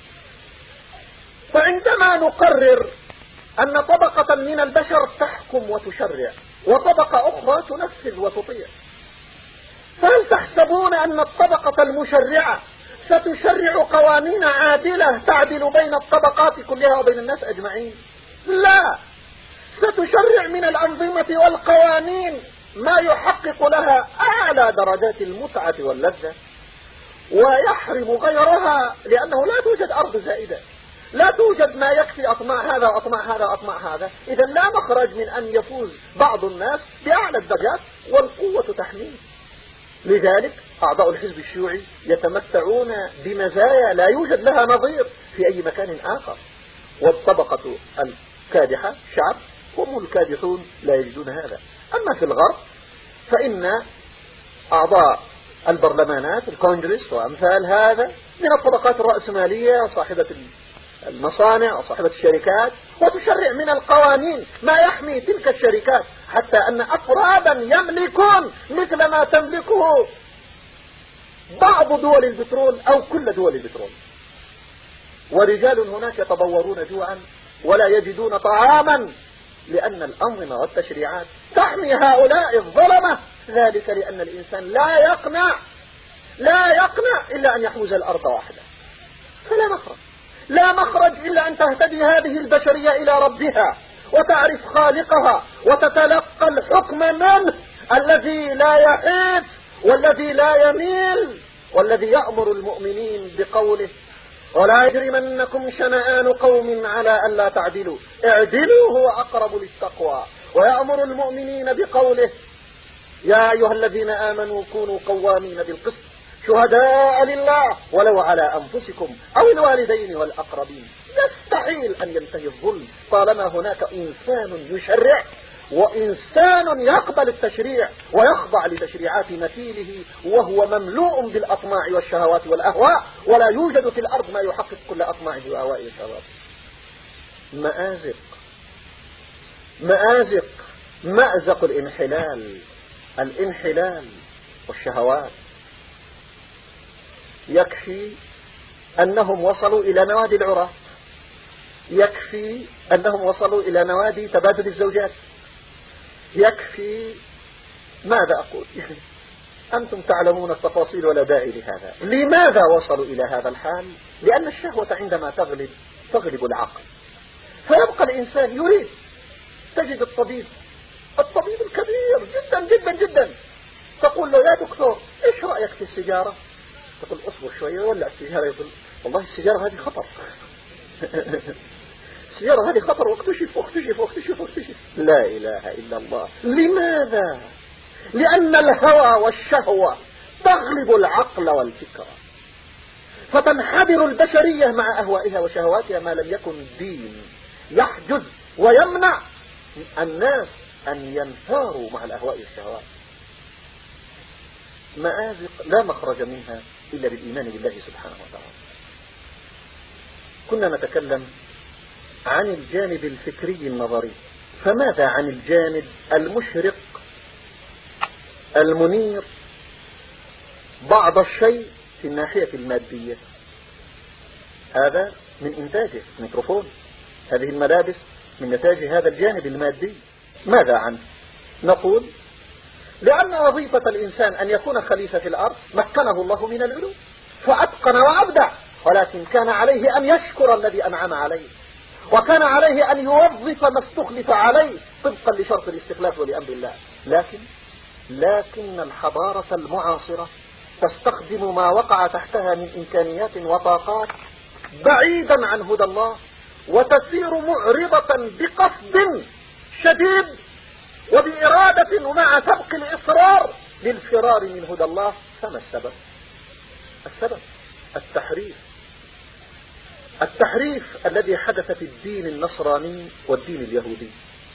فعندما نقرر أن طبقة من البشر تحكم وتشرع وطبقة أخرى تنفذ وتطيع، فهل تحسبون أن الطبقة المشرعة ستشرع قوانين عادلة تعدل بين الطبقات كلها وبين الناس أجمعين؟ لا، ستشرع من الأنظمة والقوانين ما يحقق لها أعلى درجات المتعة واللذة، ويحرم غيرها، لأنه لا توجد أرض زائدة، لا توجد ما يكفي أطماع هذا وأطماع هذا وأطماع هذا. إذا لا مخرج من أن يفوز بعض الناس بأعلى الدرجات والقوة تحميه. لذلك أعضاء الحزب الشيوعي يتمتعون بمزايا لا يوجد لها نظير في أي مكان آخر، والطبقة الكادحة شعب هم الكادحون لا يجدون هذا. أما في الغرب فإن أعضاء البرلمانات الكونجرس وأمثال هذا من الطبقات الرأسمالية وصاحبة المصانع وصاحبة الشركات، وتشرع من القوانين ما يحمي تلك الشركات، حتى أن أفرادا يملكون مثل ما تملكه بعض دول البترول أو كل دول البترول، ورجال هناك يتضورون جوعا ولا يجدون طعاما، لأن الأنظمة والتشريعات تحمي هؤلاء الظلمة. ذلك لأن الإنسان لا يقنع لا يقنع إلا أن يحوز الأرض واحدة. فلا مخرج، لا مخرج إلا أن تهتدي هذه البشرية إلى ربها وتعرف خالقها وتتلقى الحكم منه الذي لا يحيف والذي لا يميل والذي يأمر المؤمنين بقوله ولا يجرمنكم شنآن قوم على ألا تعدلوا اعدلوا هو أقرب للتقوى، ويأمر المؤمنين بقوله يا أيها الذين آمنوا كونوا قوامين بالقسط شهداء لله ولو على أنفسكم أو الوالدين والأقربين. يستحيل أن ينتهي الظلم طالما هناك إنسان يشرع وإنسان يقبل التشريع ويخضع لتشريعات مثيله وهو مملوء بالأطماع والشهوات والأهواء، ولا يوجد في الأرض ما يحقق كل أطماعه وأهوائه والشهوات. مآزق مآزق مأزق الانحلال الانحلال والشهوات. يكفي أنهم وصلوا إلى نوادي العراة، يكفي أنهم وصلوا إلى نوادي تبادل الزوجات، يكفي ماذا أقول أنتم تعلمون التفاصيل ولا داعي لهذا. لماذا وصلوا إلى هذا الحال؟ لأن الشهوة عندما تغلب تغلب العقل، فيبقى الإنسان يريد. تجد الطبيب الطبيب الكبير جدا جدا جدا تقول له يا دكتور إيش رأيك في السيجارة؟ تقول أصبر شوية ولا السيجارة، يقول والله السيجارة هذه خطر السيجارة هذه خطر واكتشف واكتشف واكتشف واكتشف. لا إله إلا الله. لماذا؟ لأن الهوى والشهوة تغلب العقل والفكرة، فتنحدر البشرية مع أهوائها وشهواتها ما لم يكن دين يحجز ويمنع الناس أن ينثاروا مع الأهواء والشهوات. مآزق لا مخرج منها إلا بالإيمان بالله سبحانه وتعالى. كنا نتكلم عن الجانب الفكري النظري، فماذا عن الجانب المشرق المنير بعض الشيء في الناحية المادية؟ هذا من إنتاجه ميكروفون، هذه الملابس من نتاج هذا الجانب المادي. ماذا عنه؟ نقول لأن وظيفة الإنسان أن يكون خليفة في الأرض مكنه الله من العلو فأتقن وأبدع، ولكن كان عليه أن يشكر الذي أنعم عليه، وكان عليه أن يوظف ما استخلف عليه طبقا لشرط الاستخلاف ولأمر الله. لكن لكن الحضارة المعاصرة تستخدم ما وقع تحتها من إمكانيات وطاقات بعيدا عن هدى الله، وتسير معرضة بقصد شديد وبإرادة ومع سبق الإصرار للفرار من هدى الله. فما السبب؟ السبب التحريف التحريف الذي حدث في الدين النصراني والدين اليهودي.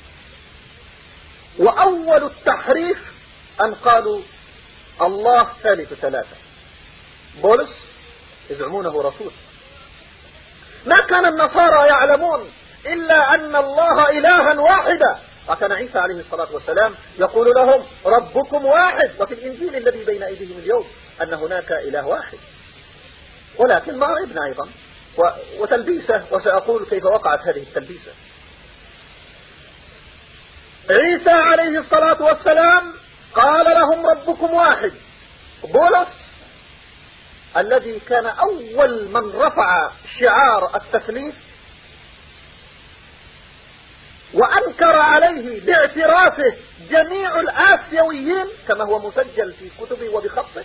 وأول التحريف أن قالوا الله ثالث ثلاثة. بولس يزعمونه رسول، ما كان النصارى يعلمون إلا أن الله إلها واحدا، وكان عيسى عليه الصلاة والسلام يقول لهم ربكم واحد، وفي الإنجيل الذي بين أيديهم اليوم أن هناك إله واحد. ولكن ما رأينا أيضا وتلبيسه، وسأقول كيف وقعت هذه التلبيسة. عيسى عليه الصلاة والسلام قال لهم ربكم واحد. بولس الذي كان أول من رفع شعار التثليث وأنكر عليه باعترافه جميع الآسيويين كما هو مسجل في كتبه وبخطه،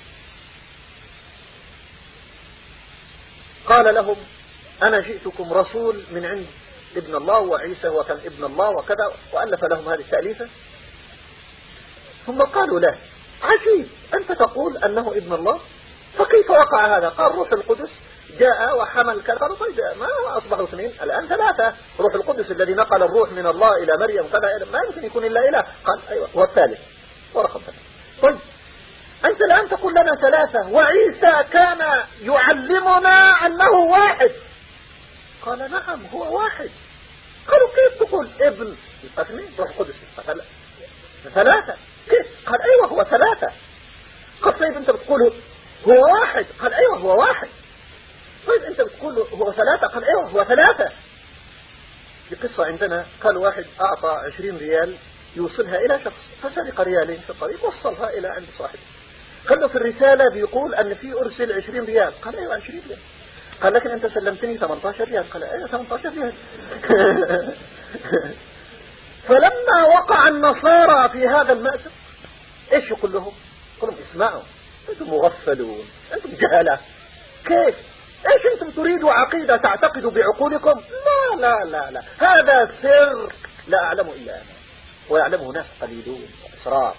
قال لهم أنا جئتكم رسول من عند ابن الله، وعيسى وكان ابن الله وكذا، وألف لهم هذه التأليفة. ثم قالوا له عجيب أنت تقول أنه ابن الله، فكيف وقع هذا؟ قال روح القدس جاء وحمل كذا. قالوا طيب ما أصبحوا اثنين الآن ثلاثة، روح القدس الذي نقل الروح من الله إلى مريم كذا ما يمكن يكون إلا إله. قال أيوة هو الثالث ورقم ثلاثة. طيب أنت الآن تقول لنا ثلاثة وعيسى كان يعلمنا أنه واحد. قال نعم هو واحد. قالوا كيف تقول ابن اثنين روح القدس ثلاثة كيف؟ قال أيوة هو ثلاثة. قال طيب أنت بتقول هو واحد. قال أيوة هو واحد. طيب أنت بتقول هو ثلاثة. قال أيوة هو ثلاثة. في قصة عندنا قال واحد أعطى عشرين ريال يوصلها إلى شخص، فسرق ريالين في الطريق وصلها إلى عند صاحبه. قال له في الرسالة بيقول أن في أرسل عشرين ريال. قال أيوة عشرين ريال. قال لكن أنت سلمتني ثمانية عشر ريال. قال أيوة ثمانية عشر ريال. فلما وقع النصارى في هذا المأسف ايش يقول لهم؟ يقول لهم اسمعوا، انتم مغفلون، انتم جهلة. كيف؟ ايش انتم تريدوا عقيدة تعتقدوا بعقولكم؟ لا لا لا لا، هذا سر لا اعلمه الا انا، ويعلمه ناس قليلون واسرار.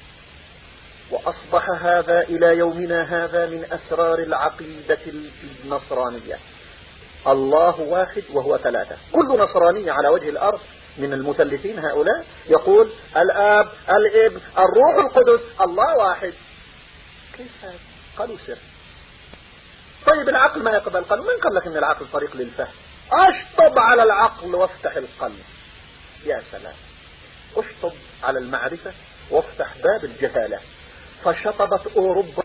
واصبح هذا الى يومنا هذا من اسرار العقيدة النصرانية. الله واحد وهو ثلاثة. كل نصراني على وجه الارض من المثلثين هؤلاء يقول الاب الابن الروح القدس الله واحد. كيف هذا؟ قالوا سر. طيب العقل ما يقبل القلب؟ من قال لك ان العقل طريق للفهم؟ اشطب على العقل وافتح القلب. يا سلام، اشطب على المعرفة وافتح باب الجهالة. فشطبت اوروبا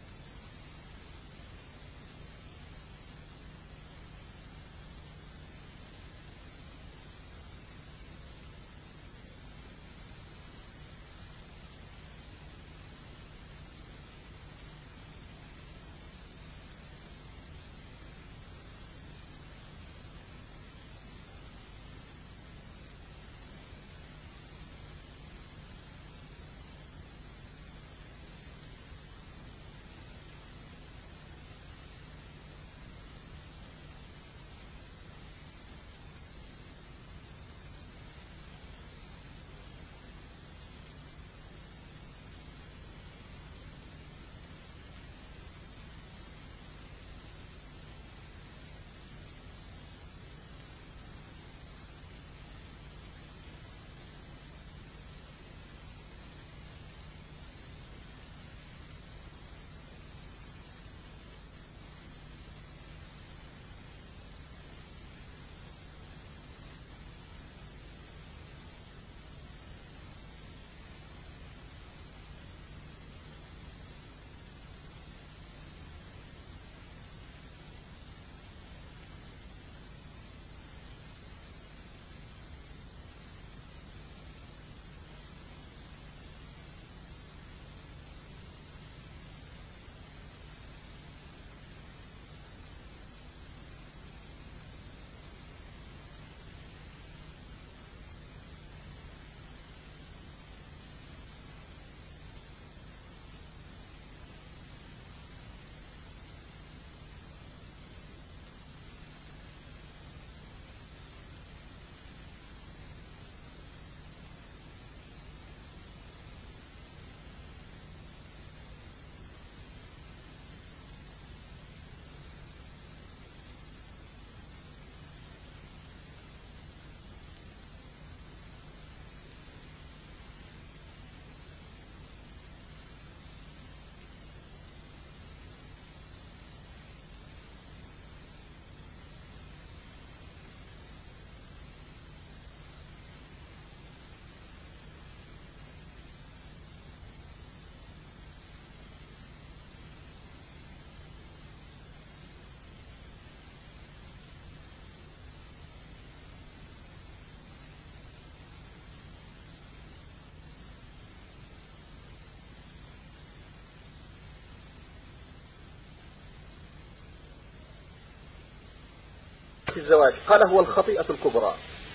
في الزواج. قال هو الخطيئة الكبرى.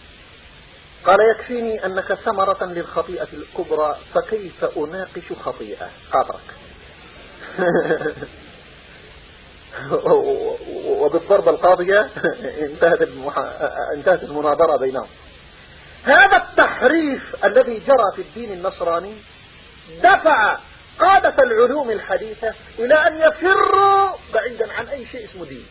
قال يكفيني أنك ثمرة للخطيئة الكبرى، فكيف أناقش خطيئة؟ خاطرك. وبالضربة القاضية انتهت المح... انتهت المناظرة بينهم. هذا التحريف الذي جرى في الدين النصراني دفع قادة العلوم الحديثة إلى أن يفروا بعيدا عن أي شيء اسمه دين.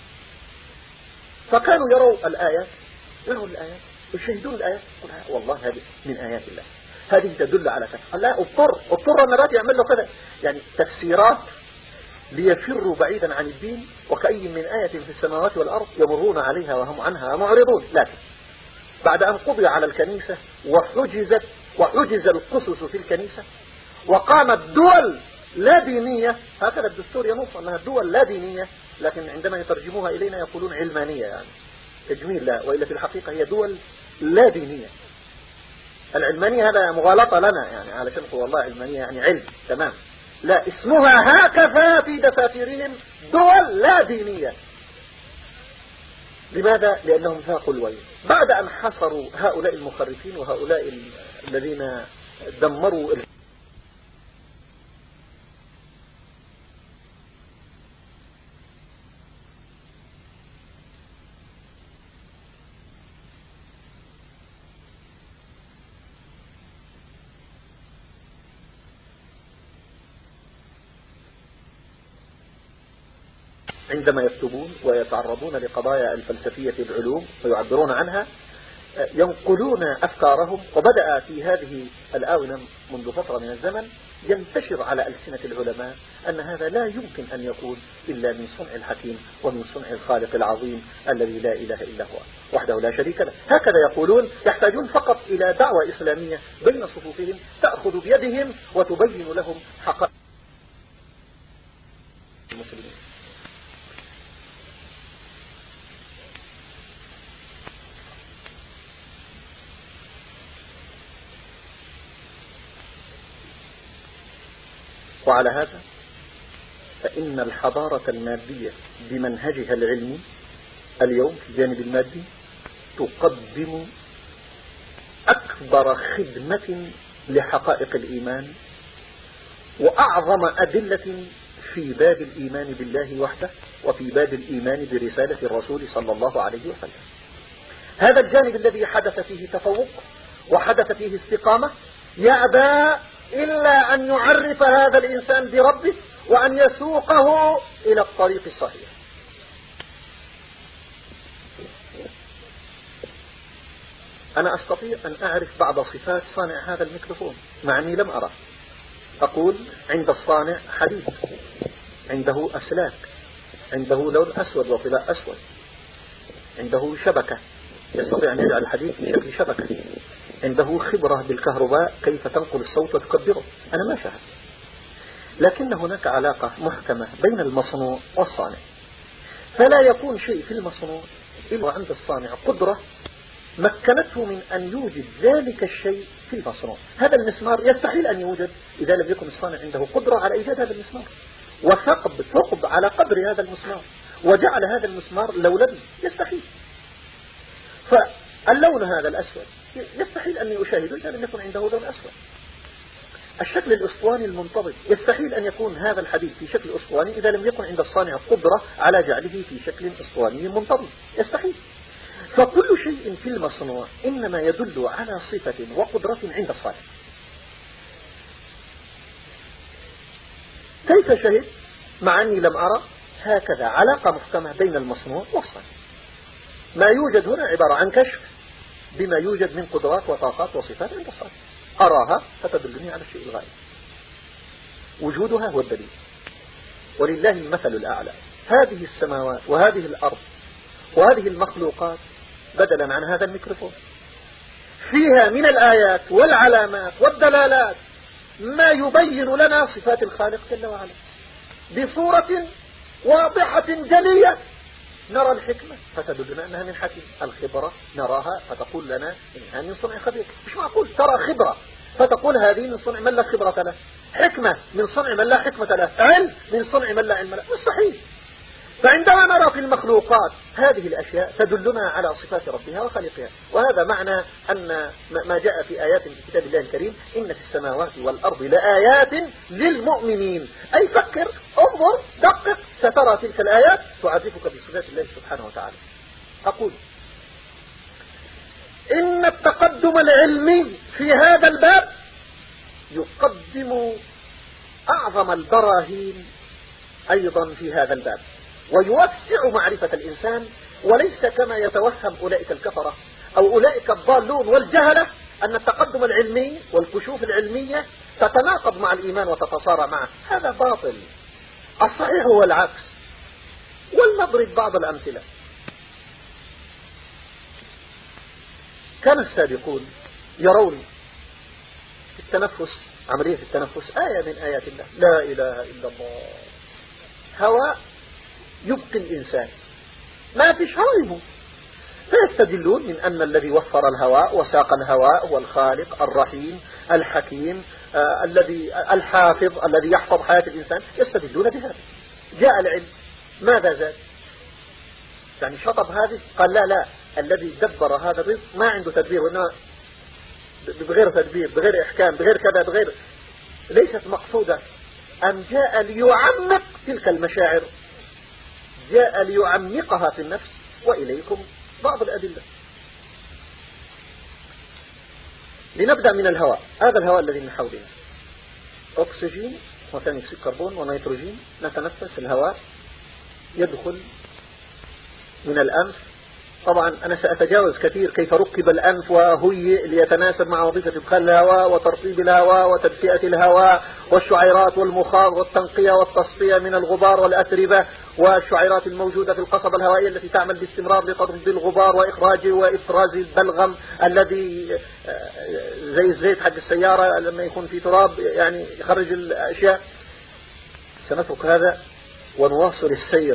فكانوا يروا الآيات، يروا الآيات يشاهدون الآيات، والله هذه من آيات الله، هذه تدل على كذا. لا، اضطر اضطر النبات يعمل له كذا، يعني تفسيرات ليفروا بعيدا عن الدين. وكأي من آية في السماوات والأرض يمرون عليها وهم عنها معرضون. لكن بعد أن قضي على الكنيسة وحجزت وحجز القصص في الكنيسة وقامت دول لا دينية، هكذا الدستور ينص أنها دول لا دينية، لكن عندما يترجموها إلينا يقولون علمانية، يعني تجميل، لا، وإلا في الحقيقة هي دول لا دينية. العلمانية هذا مغالطة لنا، يعني علشان والله علمانية يعني علم، تمام، لا، اسمها هكذا في دفاترهم دول لا دينية. لماذا؟ لأنهم ذاقوا الويل بعد أن حصروا هؤلاء المخرفين وهؤلاء الذين دمروا عندما يكتبون ويتعرضون لقضايا الفلسفية العلوم ويعبرون عنها ينقلون أفكارهم. وبدأ في هذه الآونة منذ فترة من الزمن ينتشر على ألسنة العلماء أن هذا لا يمكن أن يكون إلا من صنع الحكيم ومن صنع الخالق العظيم الذي لا إله إلا هو وحده لا شريك له. هكذا يقولون. يحتاجون فقط إلى دعوة إسلامية بين صفوفهم تأخذ بيدهم وتبين لهم حقائق المسلمين. وعلى هذا فإن الحضارة المادية بمنهجها العلمي اليوم في الجانب المادي تقدم أكبر خدمة لحقائق الإيمان وأعظم أدلة في باب الإيمان بالله وحده وفي باب الإيمان برسالة الرسول صلى الله عليه وسلم. هذا الجانب الذي حدث فيه تفوق وحدث فيه استقامة يأبى إلا أن يعرف هذا الإنسان بربه وأن يسوقه إلى الطريق الصحيح. أنا أستطيع أن أعرف بعض صفات صانع هذا الميكروفون مع أني لم أرى. أقول عند الصانع حديد، عنده أسلاك، عنده لون أسود وطلاء أسود، عنده شبكة يستطيع أن يجعل الحديد في شكل شبكة، عنده خبرة بالكهرباء كيف تنقل الصوت وتكبره. أنا ما شاهد، لكن هناك علاقة محكمة بين المصنوع والصانع، فلا يكون شيء في المصنوع إلا عند الصانع قدرة مكنته من أن يوجد ذلك الشيء في المصنوع. هذا المسمار يستحيل أن يوجد إذا لم يكن الصانع عنده قدرة على إيجاد هذا المسمار وثقب ثقب على قدر هذا المسمار وجعل هذا المسمار لولا. يستحيل. فاللون هذا الأسود يستحيل أن يشاهده إذا لم يكن عنده لون أسود. الشكل الأسطواني المنتظم يستحيل أن يكون هذا الحديد في شكل أسطواني إذا لم يكن عند الصانع قدرة على جعله في شكل أسطواني منتظم. يستحيل. فكل شيء في المصنوع إنما يدل على صفة وقدرة عند الصانع. كيف شهد مع أني لم أرى؟ هكذا علاقة محكمة بين المصنوع والصانع. ما يوجد هنا عبارة عن كشف بما يوجد من قدرات وطاقات وصفات عند الصانع. أراها فتدلني على الشيء الغائب. وجودها هو الدليل. ولله المثل الأعلى. هذه السماوات وهذه الأرض وهذه المخلوقات بدلا عن هذا الميكروفون فيها من الآيات والعلامات والدلالات ما يبين لنا صفات الخالق جل وعلا بصورة واضحة جلية. نرى الحكمة فتدلنا أنها من حكيم، الخبرة نراها فتقول لنا إنها من صنع خبير. مش معقول ترى خبرة فتقول هذه من صنع من لا خبرة له، حكمة من صنع من لا حكمة له، علم من صنع من لا علم له. مستحيل. فعندما نرى في المخلوقات هذه الأشياء تدلنا على صفات ربها وخالقها. وهذا معنى أن ما جاء في آيات في كتاب الله الكريم إن في السماوات والأرض لآيات للمؤمنين. أي فكر، انظر، دقق، سترى تلك الآيات تعرفك بصفات الله سبحانه وتعالى. أقول إن التقدم العلمي في هذا الباب يقدم أعظم البراهين أيضا في هذا الباب ويوسع معرفة الإنسان، وليس كما يتوهم أولئك الكفرة أو أولئك الضالون والجهلة أن التقدم العلمي والكشوف العلمية تتناقض مع الإيمان وتتصارع معه. هذا باطل. الصحيح هو العكس. ولنضرب بعض الأمثلة. كان السابقون يرون في التنفس، عملية التنفس آية من آيات الله، لا إله إلا الله. هواء يبقي الإنسان، ما فيش هواء يموت. فيستدلون من أن الذي وفر الهواء وساق الهواء هو الخالق الرحيم الحكيم آه الذي الحافظ الذي يحفظ حياة الإنسان. يستدلون بهذا. جاء العلم ماذا زاد؟ يعني شطب هذه؟ قال لا لا، الذي دبر هذا الرزق ما عنده تدبير، وإنه بغير تدبير بغير إحكام بغير كذا بغير، ليست مقصودة. أم جاء ليعمق تلك المشاعر، جاء ليعمقها في النفس. وإليكم بعض الأدلة. لنبدأ من الهواء. هذا الهواء الذي من حولنا أكسجين وثاني أكسيد كربون ونيتروجين، نتنفس الهواء يدخل من الأنف. طبعا أنا سأتجاوز كثير كيف ركب الأنف وهيئ ليتناسب مع وظيفة إدخال الهواء وترطيب الهواء وتدفئة الهواء والشعيرات والمخاض والتنقية والتصفية من الغبار والأتربة والشعيرات الموجودة في القصبة الهوائية التي تعمل باستمرار لتطرد الغبار وإخراجه وإفراز البلغم الذي زي الزيت حق السيارة لما يكون في تراب يعني يخرج الأشياء. سنترك هذا ونواصل السير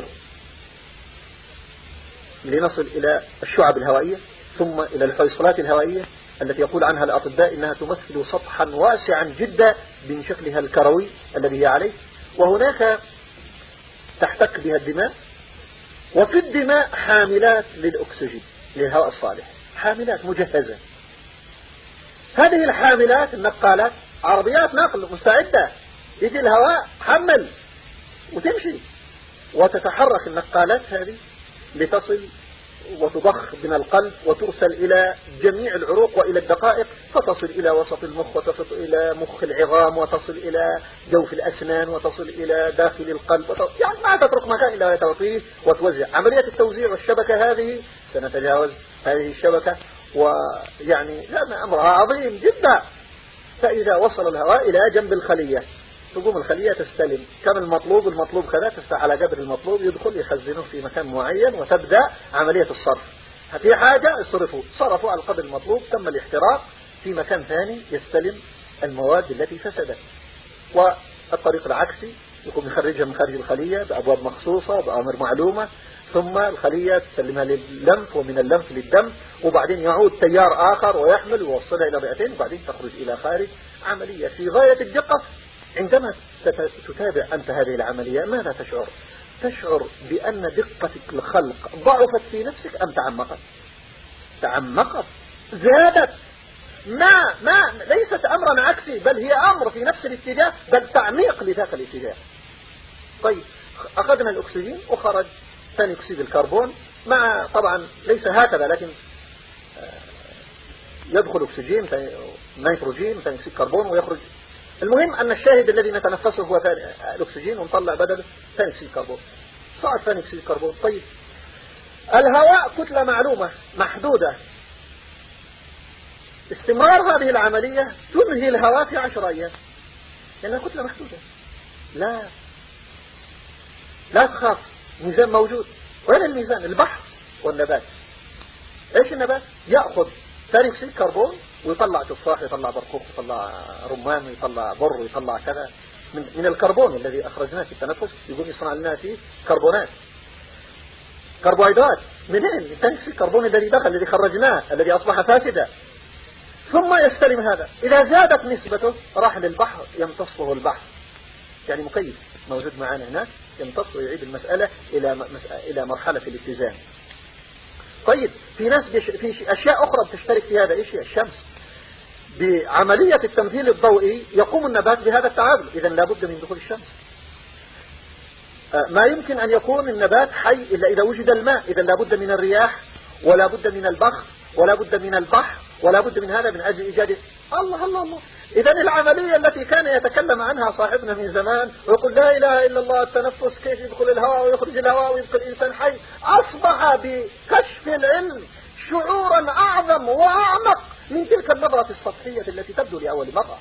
لنصل إلى الشعب الهوائية ثم إلى الحيصلات الهوائية التي يقول عنها الأطباء إنها تمثل سطحا واسعا جدا من شكلها الكروي الذي هي عليه. وهناك تحتك بها الدماء، وفي الدماء حاملات للأكسجين للهواء الصالح، حاملات مجهزة. هذه الحاملات النقالات عربيات نقل مستعدة، يجي الهواء حمل وتمشي وتتحرك النقالات هذه لتصل وتضخ من القلب وترسل إلى جميع العروق وإلى الدقائق، فتصل إلى وسط المخ وتصل إلى مخ العظام وتصل إلى جوف الأسنان وتصل إلى داخل القلب وتصل يعني ما تترك مكان إلا وتعطيه وتوزع. عملية التوزيع والشبكة هذه سنتجاوز هذه الشبكة، ويعني لأن أمرها عظيم جدا. فإذا وصل الهواء إلى جنب الخلية تقوم الخلية تستلم كم المطلوب، المطلوب كذا، تفتح على قدر المطلوب، يدخل يخزنه في مكان معين وتبدأ عملية الصرف. في حاجة يصرفوا صرفوا على القدر المطلوب، تم الاحتراق في مكان ثاني يستلم المواد التي فسدت. والطريق العكسي يقوم يخرجها من خارج الخلية بأبواب مخصوصة بأمر معلومة، ثم الخلية تسلمها لللمف ومن اللمف للدم، وبعدين يعود تيار آخر ويحمل ويوصلها إلى الرئتين وبعدين تخرج إلى خارج. عملية في غاية الدقة. عندما تتابع أنت هذه العملية ماذا تشعر؟ تشعر بأن دقة الخلق ضعفت في نفسك أم تعمقت؟ تعمقت، زادت، ما ما ليست أمرا عكسي، بل هي أمر في نفس الاتجاه، بل تعميق لذاك الاتجاه. طيب أخذنا الأكسجين وخرج ثاني أكسيد الكربون مع طبعا ليس هكذا، لكن يدخل أكسجين نيتروجين ثاني أكسيد كربون ويخرج. المهم أن الشاهد الذي نتنفسه هو الأكسجين ونطلع بدل ثاني أكسيد كربون. صعد ثاني أكسيد كربون. طيب الهواء كتلة معلومة محدودة، استمرار هذه العملية تنهي الهواء في عشر أيام لأنها كتلة محدودة. لا لا تخاف، ميزان موجود. وين الميزان؟ البحر والنبات. ايش النبات؟ يأخذ ثاني أكسيد كربون ويطلع تفاح، يطلع برقوق، يطلع رمان، يطلع بر، يطلع كذا من, من الكربون الذي أخرجناه في التنفس. يقول يصنع لنا فيه كربونات، كربوهيدرات. منين؟ ثاني أكسيد الكربون الذي دخل الذي خرجناه الذي أصبح فاسدا. ثم يستلم هذا، إذا زادت نسبته راح للبحر يمتصه البحر، يعني مكيف موجود معنا هناك يمتص ويعيد المسألة إلى إلى مرحلة الاتزان. طيب في ناس في أشياء أخرى بتشترك في هذا. إيش هي؟ الشمس. بعملية التمثيل الضوئي يقوم النبات بهذا التعادل، إذا لابد من دخول الشمس. ما يمكن أن يكون النبات حي إلا إذا وجد الماء، إذا لابد من الرياح ولا بد من البخر ولا بد من البحر ولا بد من هذا من أجل إيجاد. الله الله الله. إذا العملية التي كان يتكلم عنها صاحبنا من زمان ويقول لا إله إلا الله، التنفس كيف يدخل الهواء ويخرج الهواء ويبقى الإنسان حي، أصبح بكشف العلم شعورا أعظم وأعمق من تلك النظرة السطحية التي تبدو لأول مرة.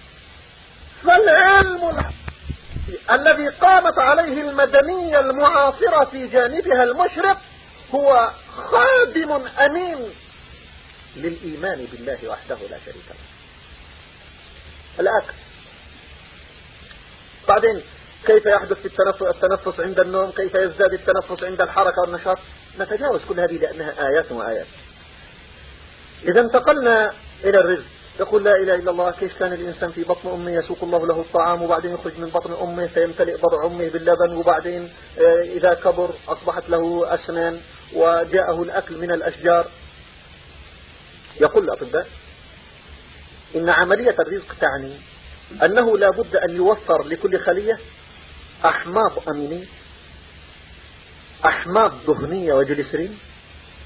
فالعلم الذي قامت عليه المدنية المعاصرة في جانبها المشرق هو خادم أمين للإيمان بالله وحده لا شريك له. الأكل. بعدين كيف يحدث في التنفس, التنفس عند النوم، كيف يزداد التنفس عند الحركة والنشاط. نتجاوز كل هذه لأنها آيات وآيات. إذا انتقلنا إلى الرزق. يقول لا إله إلا الله، كيف كان الإنسان في بطن أمه يسوق الله له الطعام وبعدين يخرج من بطن أمه فيمتلئ بضع أمه باللبن، وبعدين إذا كبر أصبحت له أسنان وجاءه الأكل من الأشجار. يقول الأطباء إن عملية الرزق تعني أنه لا بد أن يوفر لكل خلية أحماض أمينية، أحماض دهنية وجليسرين،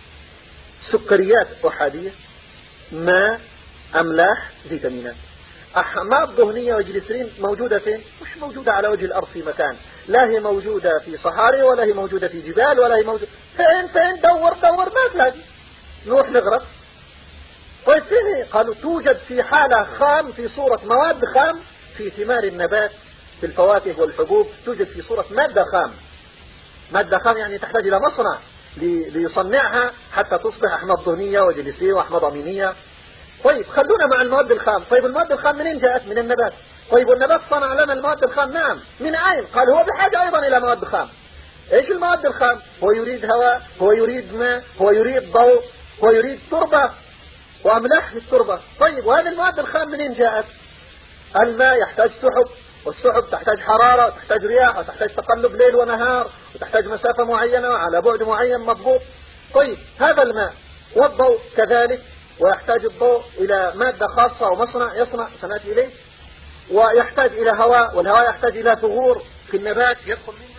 سكريات أحادية، ماء، أملاح، فيتامينات. أحماض دهنية وجليسرين موجودة فين؟ مش موجودة على وجه الأرض في مكان، لا هي موجودة في صحاري ولا هي موجودة في جبال ولا هي موجودة فين فين دور دور ما تلاقي، نروح نغرق. طيب فين؟ قالوا توجد في حالة خام في صورة مواد خام في ثمار النبات، في الفواكه والحبوب توجد في صورة مادة خام. مادة خام يعني تحتاج إلى مصنع ليصنعها حتى تصبح أحماض دهنية وجليسرين وأحماض أمينية. طيب خلونا مع المواد الخام. طيب المواد الخام منين جاءت؟ من النبات. طيب والنبات صنع لنا المواد الخام؟ نعم. من أين؟ قال هو بحاجة أيضا إلى مواد خام. إيش المواد الخام؟ هو يريد هواء، هو يريد ماء، هو يريد ضوء، هو يريد تربة وأملاح في التربة. طيب وهذه المواد الخام منين جاءت؟ الماء يحتاج سحب، والسحب تحتاج حرارة، وتحتاج رياح، وتحتاج تقلب ليل ونهار، وتحتاج مسافة معينة على بعد معين مضبوط. طيب هذا الماء والضوء كذلك، ويحتاج الضوء إلى مادة خاصة ومصنع يصنع سنأتي إليه، ويحتاج إلى هواء، والهواء يحتاج إلى ثغور في النبات يدخل منه